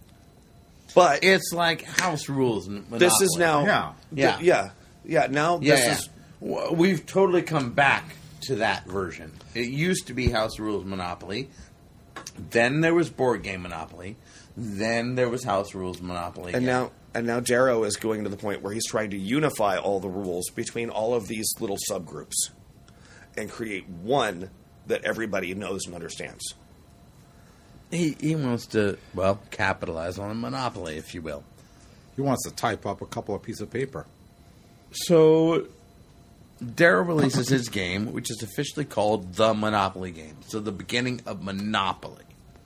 C: But
A: It's like house rules. And
C: this is
A: Monopoly.
C: now,
B: Yeah.
C: th- yeah, yeah. Now
A: Yeah,
C: this
A: yeah.
C: is
A: W- We've totally come back to that version. It used to be house rules Monopoly. Then there was board game Monopoly. Then there was house rules Monopoly.
C: and
A: again.
C: now and now Darrow is going to the point where he's trying to unify all the rules between all of these little subgroups and create one that everybody knows and understands.
A: he he wants to well capitalize on a monopoly, if you will.
B: He wants to type up a couple of pieces of paper.
A: So, Darrow releases his game, which is officially called the Monopoly game. So, the beginning of Monopoly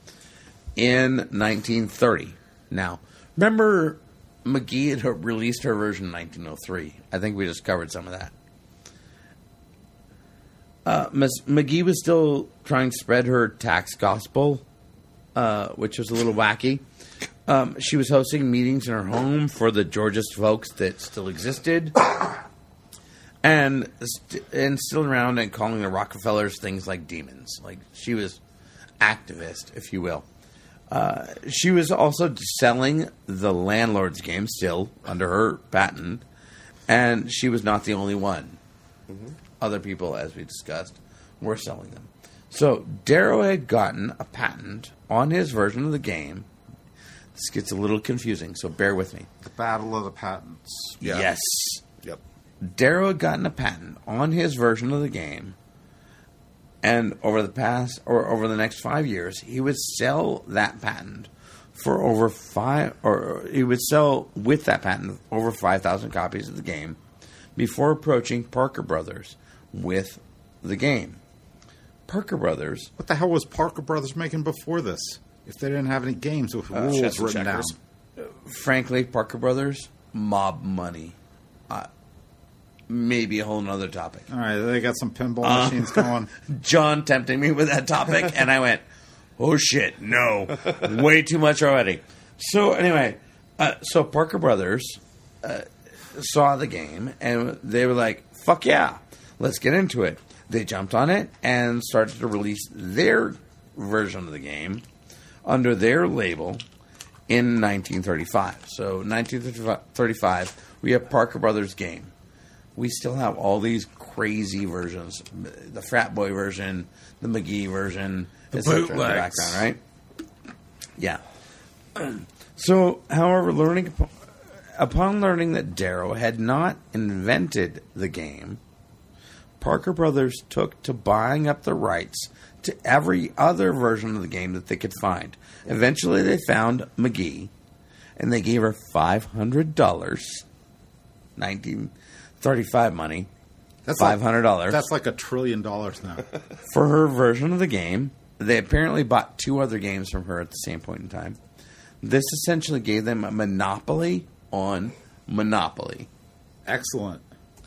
A: in nineteen thirty. Now, remember McGee had released her version in nineteen oh three. I think we just covered some of that. Uh, Miss McGee was still trying to spread her tax gospel, uh, which was a little wacky. Um, she was hosting meetings in her home for the Georgist folks that still existed, and st- and still around and calling the Rockefellers things like demons. Like, she was activist, if you will. Uh, she was also selling the Landlord's game still under her patent, and she was not the only one. Mm-hmm. Other people, as we discussed, were selling them. So Darrow had gotten a patent on his version of the game. This gets a little confusing, so bear with me.
B: The Battle of the Patents.
C: Yeah.
A: Yes.
C: Yep.
A: Darrow had gotten a patent on his version of the game, and over the past or over the next five years, he would sell that patent for over five, or he would sell with that patent over five thousand copies of the game before approaching Parker Brothers with the game. Parker Brothers,
B: What the hell was Parker Brothers making before this? If they didn't have any games with rules
C: chess and
B: written down.
C: checkers.
A: frankly, Parker Brothers, mob money, uh, maybe a whole nother topic.
B: All right, they got some pinball
A: Uh,
B: machines going.
A: John tempting me with that topic, and I went, "Oh shit, no, way too much already." So anyway, uh, so Parker Brothers uh, saw the game, and they were like, "Fuck yeah, let's get into it." They jumped on it and started to release their version of the game under their label in nineteen thirty-five. So nineteen thirty-five, we have Parker Brothers game. We still have all these crazy versions. The Frat Boy version, the McGee version,
C: The
A: et cetera in
C: bootlegs.
A: background, right? Yeah. So, however, learning upon, upon learning that Darrow had not invented the game, Parker Brothers took to buying up the rights to every other version of the game that they could find. Eventually, they found McGee, and they gave her five hundred dollars, nineteen thirty-five money,
B: That's
A: five hundred dollars.
B: Like, that's like a trillion dollars now.
A: For her version of the game. They apparently bought two other games from her at the same point in time. This essentially gave them a monopoly on Monopoly.
B: Excellent.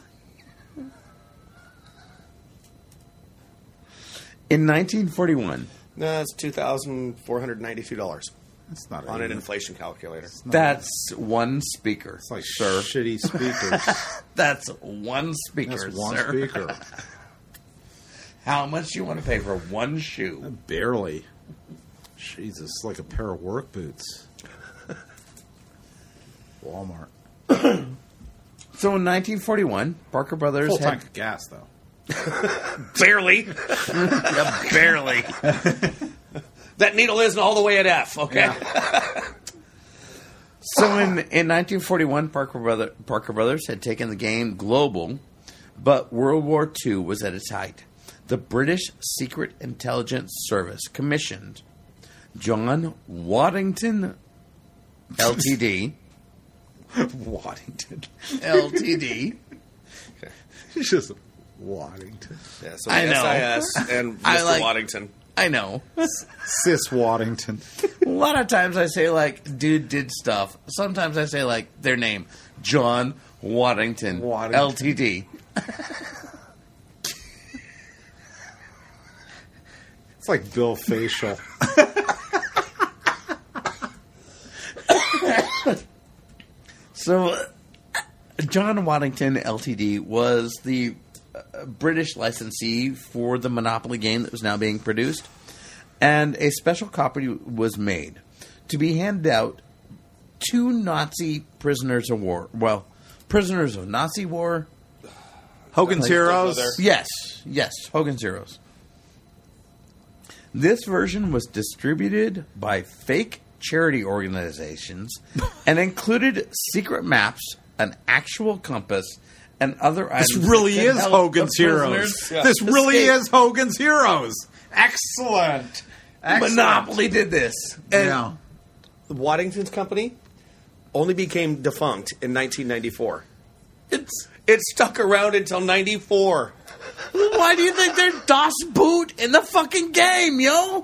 A: In nineteen forty-one,
C: No, that's two thousand four hundred ninety-two dollars
B: That's not
C: on
B: a,
C: an inflation calculator.
A: that's one speaker.
B: It's like
A: sir.
B: shitty speakers.
A: That's one speaker,
B: That's one
A: sir.
B: speaker.
A: How much do you want to pay for one shoe?
B: Barely. Jesus, it's like a pair of work boots. Walmart.
A: So in nineteen forty-one, Parker Brothers
B: Full
A: had
B: tank of gas, though.
C: Barely.
A: Yeah, barely.
C: That needle isn't all the way at F, okay?
A: So in, in nineteen forty-one, Parker, Brother, Parker Brothers had taken the game global, but World War Two was at its height. The British Secret Intelligence Service commissioned John Waddington, L T D,
B: Waddington.
A: L T D.
B: He's just Waddington.
C: Yeah, so
A: I
C: the
A: know.
C: S I S and
A: I
C: Mister
A: like-
C: Waddington.
A: I know.
B: Sis Waddington.
A: A lot of times I say, like, dude did stuff. Sometimes I say, like, their name. John Waddington,
B: Waddington.
A: L T D.
B: It's like Bill Facial.
A: So, uh, John Waddington, L T D, was the uh, British licensee for the Monopoly game that was now being produced. And a special copy was made to be handed out to Nazi prisoners of war. Well, prisoners of Nazi war.
B: Hogan's Heroes.
A: Yes, yes, Hogan's Heroes. This version was distributed by fake charity organizations and included secret maps, an actual compass, and other items.
B: This really
A: that could
B: is
A: help
B: Hogan's
A: the
B: Heroes.
A: prisoners
C: Yeah.
B: This really
A: escape.
B: is Hogan's Heroes. Excellent. Excellent.
A: Monopoly did this. And
B: Yeah.
C: Waddington's company only became defunct in nineteen ninety-four.
A: it's
C: It stuck around until ninety-four.
A: why do you think there's Das Boot in the fucking game, yo?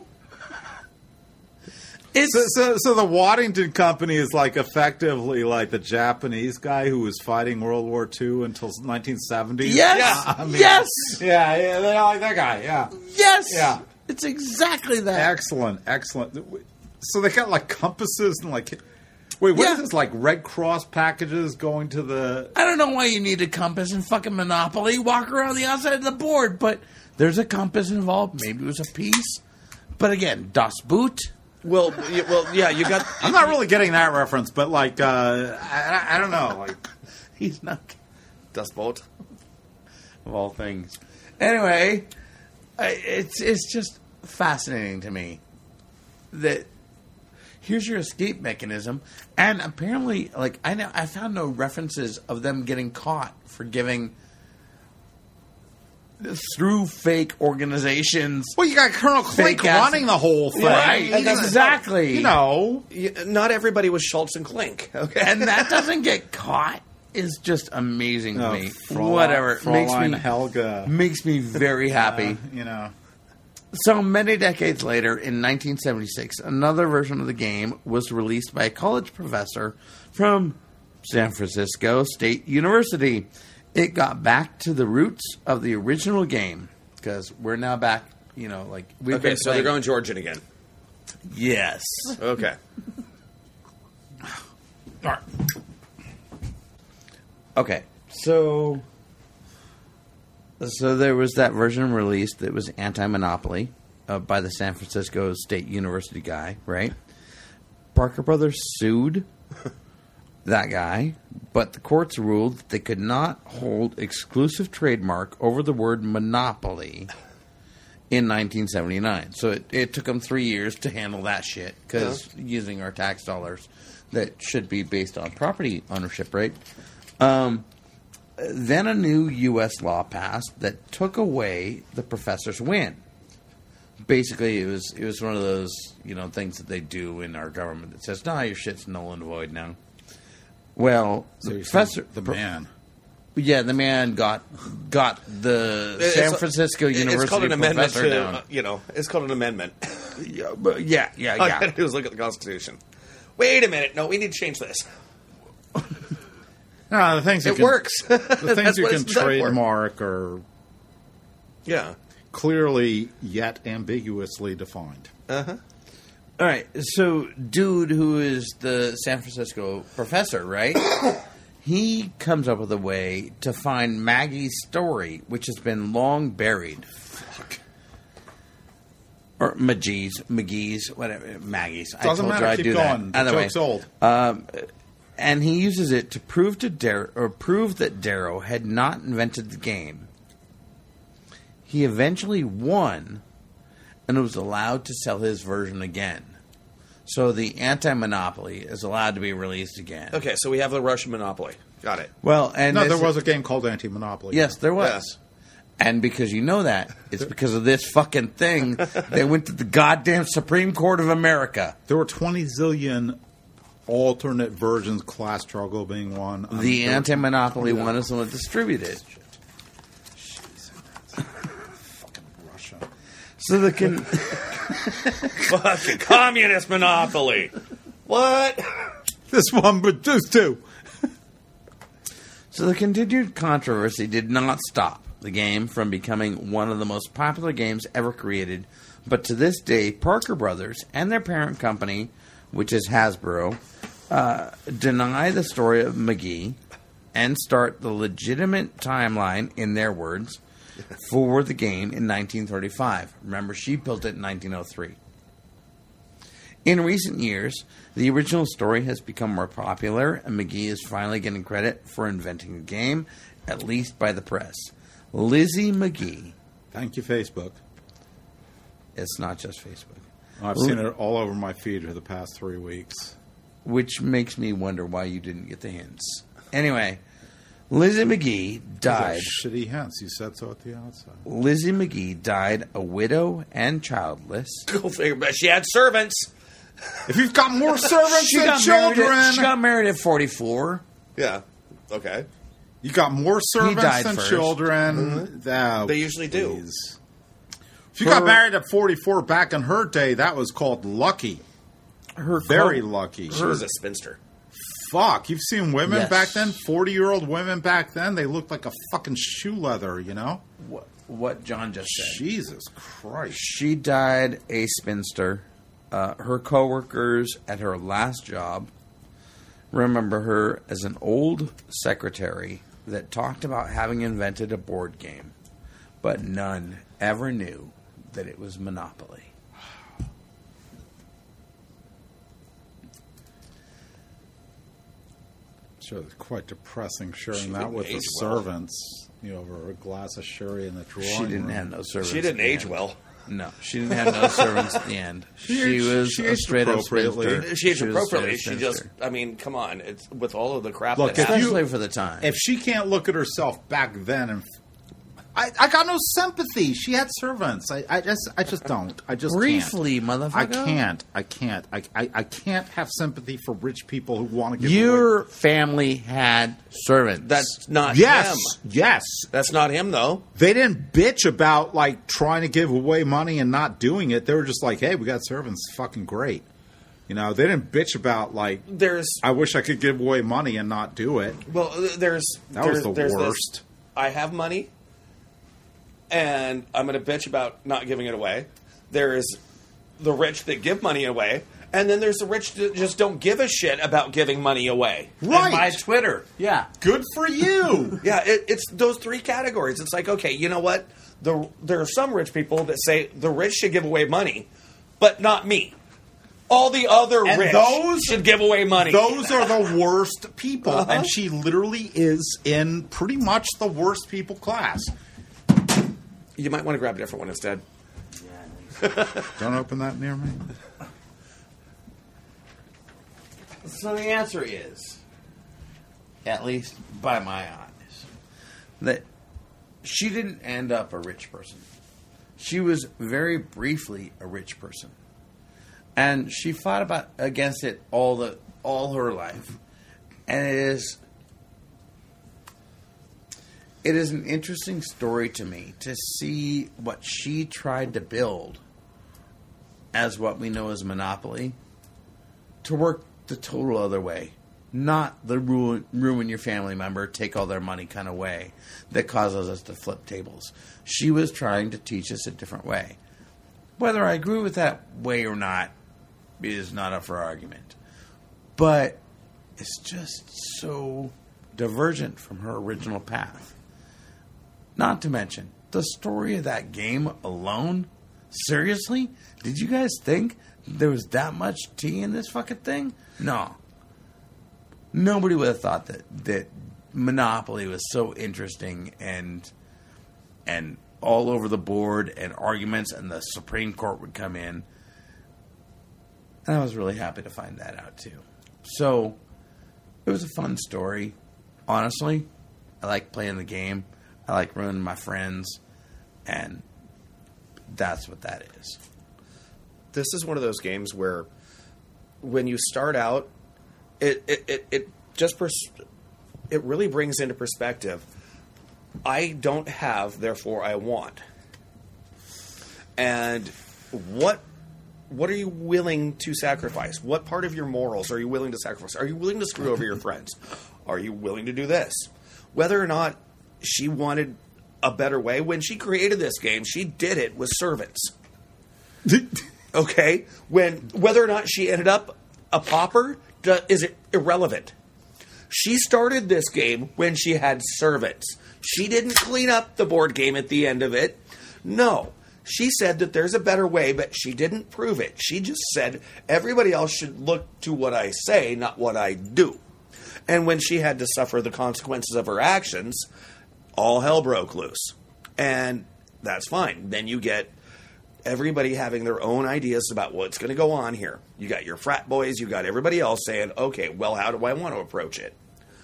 A: It's
B: So, so, so the Waddington Company is like effectively like the Japanese guy who was fighting World War Two until nineteen seventy.
A: yes,
C: Yeah,
B: I mean-
A: yes,
B: Yeah, yeah, they like that guy. Yeah,
A: yes.
B: Yeah.
A: It's exactly that.
B: excellent, excellent. So they got like compasses and like, wait, what
A: Yeah.
B: is this? Like Red Cross packages going to the?
A: I don't know why you need a compass in fucking Monopoly. Walk around the outside of the board, but there's a compass involved. Maybe it was a piece. But again, Das Boot.
C: Well, y- well, yeah, you got.
B: I'm not really getting that reference, but like, uh, I, I don't know, like.
A: He's not
C: Dust Bolt.
A: of all things. Anyway, I, it's it's just fascinating to me that here's your escape mechanism, and apparently, like I know, I found no references of them getting caught for giving through fake organizations.
B: Well, you got Colonel Clink
A: Fake ass-
B: running the whole thing.
A: Right,
B: And that's-
A: exactly.
B: You know,
C: Y- Not everybody was Schultz and Klink. Okay,
A: And that doesn't get caught is just amazing to
B: No,
A: me.
B: Fraulein-
A: Whatever, it makes
B: Fraulein
A: me
B: Helga.
A: makes me very happy.
B: Uh, you know.
A: So many decades later, in nineteen seventy-six, another version of the game was released by a college professor from San Francisco State University. It got back to the roots of the original game because we're now back. You know, like we've
C: okay,
A: been
C: so they're
A: playing-
C: going Georgian again.
A: Yes.
C: Okay.
A: Okay, so so there was that version released that was anti-monopoly uh, by the San Francisco State University guy, right? Parker Brothers sued that guy, but the courts ruled that they could not hold exclusive trademark over the word monopoly in nineteen seventy-nine. So it, it took them three years to handle that shit because
C: Yeah.
A: using our tax dollars that should be based on property ownership, right? Um, then a new U S law passed that took away the professor's win. Basically, it was it was one of those you know things that they do in our government that says, "No, your shit's null and void now." Well,
B: So
A: the
B: you're
A: professor,
B: saying the man.
A: yeah, the man got got the
C: It's-
A: San Francisco
C: it's
A: University
C: called an amendment
A: professor
C: to,
A: down.
C: uh, you know, it's called an amendment.
A: yeah, but yeah, yeah,
C: All you
A: yeah.
C: gotta do is look at the Constitution. Wait a minute. No, we need to change this.
B: No, the things you
C: It
B: can,
C: works.
B: The things
C: That's
B: you
C: what
B: can
C: it's done for.
B: trademark are
C: Yeah.
B: clearly yet ambiguously defined.
C: Uh-huh.
A: All right, so dude who is the San Francisco professor, right? He comes up with a way to find Maggie's story, which has been long buried.
C: Fuck.
A: Or McGee's, McGee's, whatever, Maggie's. I
B: Doesn't
A: told
B: matter,
A: you I'd
B: keep
A: do
B: going.
A: that.
B: The
A: Either way.
B: joke's old.
A: Um, and he uses it to prove to Dar- or prove that Darrow had not invented the game. He eventually won and was allowed to sell his version again. So the anti-monopoly is allowed to be released again.
C: Okay, so we have the Russian monopoly. Got it.
A: Well, and
B: No,
A: this-
B: there was a game called Anti-Monopoly.
A: yes, there was.
C: Yes.
A: And because you know that, it's because of this fucking thing. They went to the goddamn Supreme Court of America.
B: There were twenty zillion alternate versions, Class Struggle being one. I
A: The
B: mean, there-
A: anti-monopoly one is the one that distributed.
B: Fucking Russia.
A: So the can.
C: Fucking communist monopoly. What?
B: This one, but those two.
A: So the continued controversy did not stop the game from becoming one of the most popular games ever created, but to this day, Parker Brothers and their parent company, which is Hasbro, uh, deny the story of McGee and start the legitimate timeline, in their words, for the game in nineteen thirty-five. Remember, she built it in nineteen oh three. In recent years, the original story has become more popular, and McGee is finally getting credit for inventing the game, at least by the press. Lizzie McGee.
B: Thank you, Facebook.
A: It's not just Facebook.
B: I've seen it all over my feed for the past three weeks.
A: Which makes me wonder why you didn't get the hints. Anyway, Lizzie McGee died.
B: Those are shitty hints. You said so at the outset.
A: Lizzie McGee died a widow and childless.
C: Go figure. But she had servants.
B: If you've got more servants than
A: married
B: children,
A: at, she got married at forty-four.
C: Yeah. Okay.
B: you got more servants
A: died
B: than
A: first.
B: children. Oh,
C: They usually do.
B: please. If you
A: Her-
B: got married at forty-four back in her day, that was called lucky.
A: Her
B: Very
A: co-
B: lucky.
C: She was a spinster.
B: Fuck, you've seen women
A: Yes.
B: back then, forty-year-old women back then, they looked like a fucking shoe leather, you know?
A: What, what John just said.
B: Jesus Christ.
A: She died a spinster. Uh, her coworkers at her last job remember her as an old secretary that talked about having invented a board game, but none ever knew that it was Monopoly.
B: Sure, it's quite depressing sharing
C: She
B: that
C: didn't
B: with the
C: age well.
B: servants, you know, over a glass of sherry in the drawing
A: She didn't
B: room.
A: have no servants.
C: She didn't
A: at the
C: age
A: end.
C: well.
A: No, she didn't have no servants at the end. She,
B: aged-
A: was
B: she
A: a
B: aged
A: straight up
B: appropriately.
A: spinster.
C: She aged
A: was a
C: appropriately.
A: straight-up
C: She just,
A: spinster.
C: I mean, come on. It's with all of the crap
B: Look,
C: that
B: if
C: happened.
B: you-
A: Especially for the time.
B: If she can't look at herself back then and I, I got no sympathy. She had servants. I, I just I just don't. I just
A: Briefly,
B: can't.
A: motherfucker.
B: I can't. I can't. I, I, I can't have sympathy for rich people who want to give away.
A: Your family had servants.
C: That's not
B: Yes,
C: him.
B: yes.
C: That's not him, though.
B: They didn't bitch about like trying to give away money and not doing it. They were just like, "Hey, we got servants. Fucking great." You know, they didn't bitch about like,
C: There's
B: "I wish I could give away money and not do it."
C: well, there's
B: That
C: there's,
B: was the
C: there's this,
B: worst.
C: I have money, and I'm going to bitch about not giving it away. There is the rich that give money away, and then there's the rich that just don't give a shit about giving money away.
B: Right.
A: My Twitter. Yeah.
B: Good for you.
C: Yeah, it, it's those three categories. It's like, okay, you know what? The, there are some rich people that say the rich should give away money, but not me. All the other
B: And
C: rich
B: those-
C: should give away money.
B: Those are the worst people,
C: Uh-huh.
B: and she literally is in pretty much the worst people class.
C: You might want to grab a different one instead.
B: Don't open that near me.
A: So the answer is, at least by my eyes, that she didn't end up a rich person. She was very briefly a rich person. And she fought about against it all the all her life. And it is it is an interesting story to me to see what she tried to build as what we know as Monopoly to work the total other way. Not the ruin, ruin your family member, take all their money kind of way that causes us to flip tables. She was trying to teach us a different way. Whether I agree with that way or not is not up for argument. But it's just so divergent from her original path. Not to mention, the story of that game alone, seriously? Did you guys think there was that much tea in this fucking thing? No. Nobody would have thought that, that Monopoly was so interesting and and all over the board and arguments and the Supreme Court would come in. And I was really happy to find that out too. So, it was a fun story. Honestly, I like playing the game. I like ruining my friends. And that's what that is.
C: This is one of those games where when you start out, it it, it, it just pers- it really brings into perspective, I don't have, therefore I want. And what what are you willing to sacrifice? What part of your morals are you willing to sacrifice? Are you willing to screw over your friends? Are you willing to do this? Whether or not she wanted a better way, when she created this game, she did it with servants. Okay? When whether or not she ended up a pauper is it irrelevant. She started this game when she had servants. She didn't clean up the board game at the end of it. No. She said that there's a better way, but she didn't prove it. She just said everybody else should look to what I say, not what I do. And when she had to suffer the consequences of her actions, all hell broke loose. And that's fine. Then you get everybody having their own ideas about what's going to go on here. You got your frat boys, you got everybody else saying, okay, well, how do I want to approach it?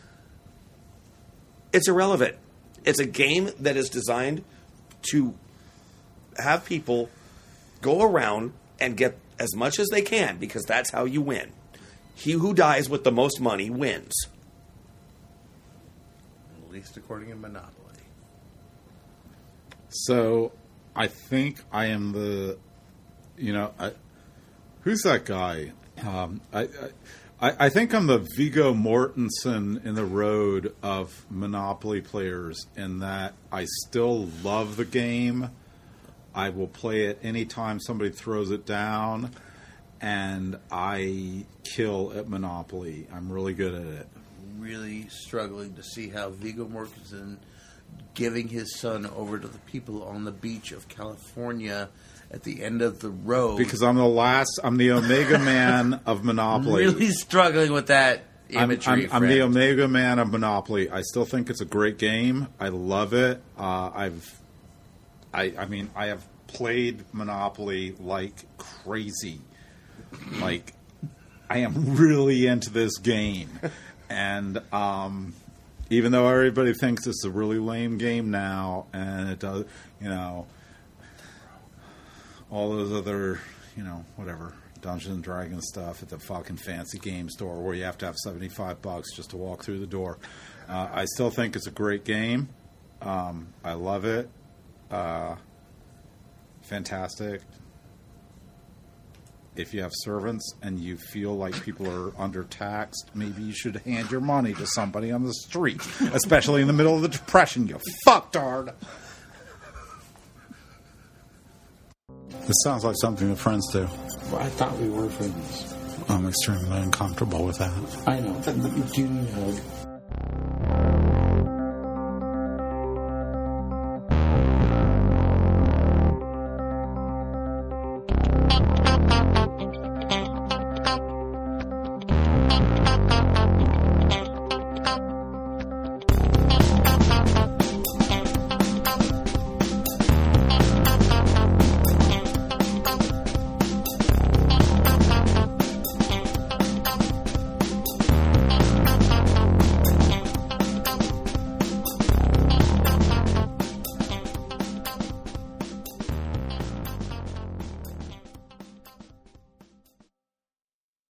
C: It's irrelevant. It's a game that is designed to have people go around and get as much as they can, because that's how you win. He who dies with the most money wins.
A: At least according to Monopoly.
B: So, I think I am the, you know, I, who's that guy? Um, I, I I think I'm the Viggo Mortensen in the road of Monopoly players, in that I still love the game. I will play it anytime somebody throws it down, and I kill at Monopoly. I'm really good at it.
A: Really struggling to see how Viggo Mortensen giving his son over to the people on the beach of California at the end of the road.
B: Because I'm the last, I'm the Omega Man of Monopoly.
A: Really struggling with that
B: I'm,
A: imagery.
B: I'm, I'm the Omega Man of Monopoly. I still think it's a great game. I love it. Uh, I've, I, I mean, I have played Monopoly like crazy. Like, I am really into this game. And, um... even though everybody thinks it's a really lame game now, and it does, you know, all those other, you know, whatever, Dungeons and Dragons stuff at the fucking fancy game store where you have to have seventy-five bucks just to walk through the door. Uh, I still think it's a great game. Um, I love it. Uh, fantastic. If you have servants and you feel like people are undertaxed, maybe you should hand your money to somebody on the street, especially in the middle of the Depression, you fucktard. This sounds like something that friends do.
E: Well, I thought we were friends.
B: I'm extremely uncomfortable with that.
E: I know. Do you hug?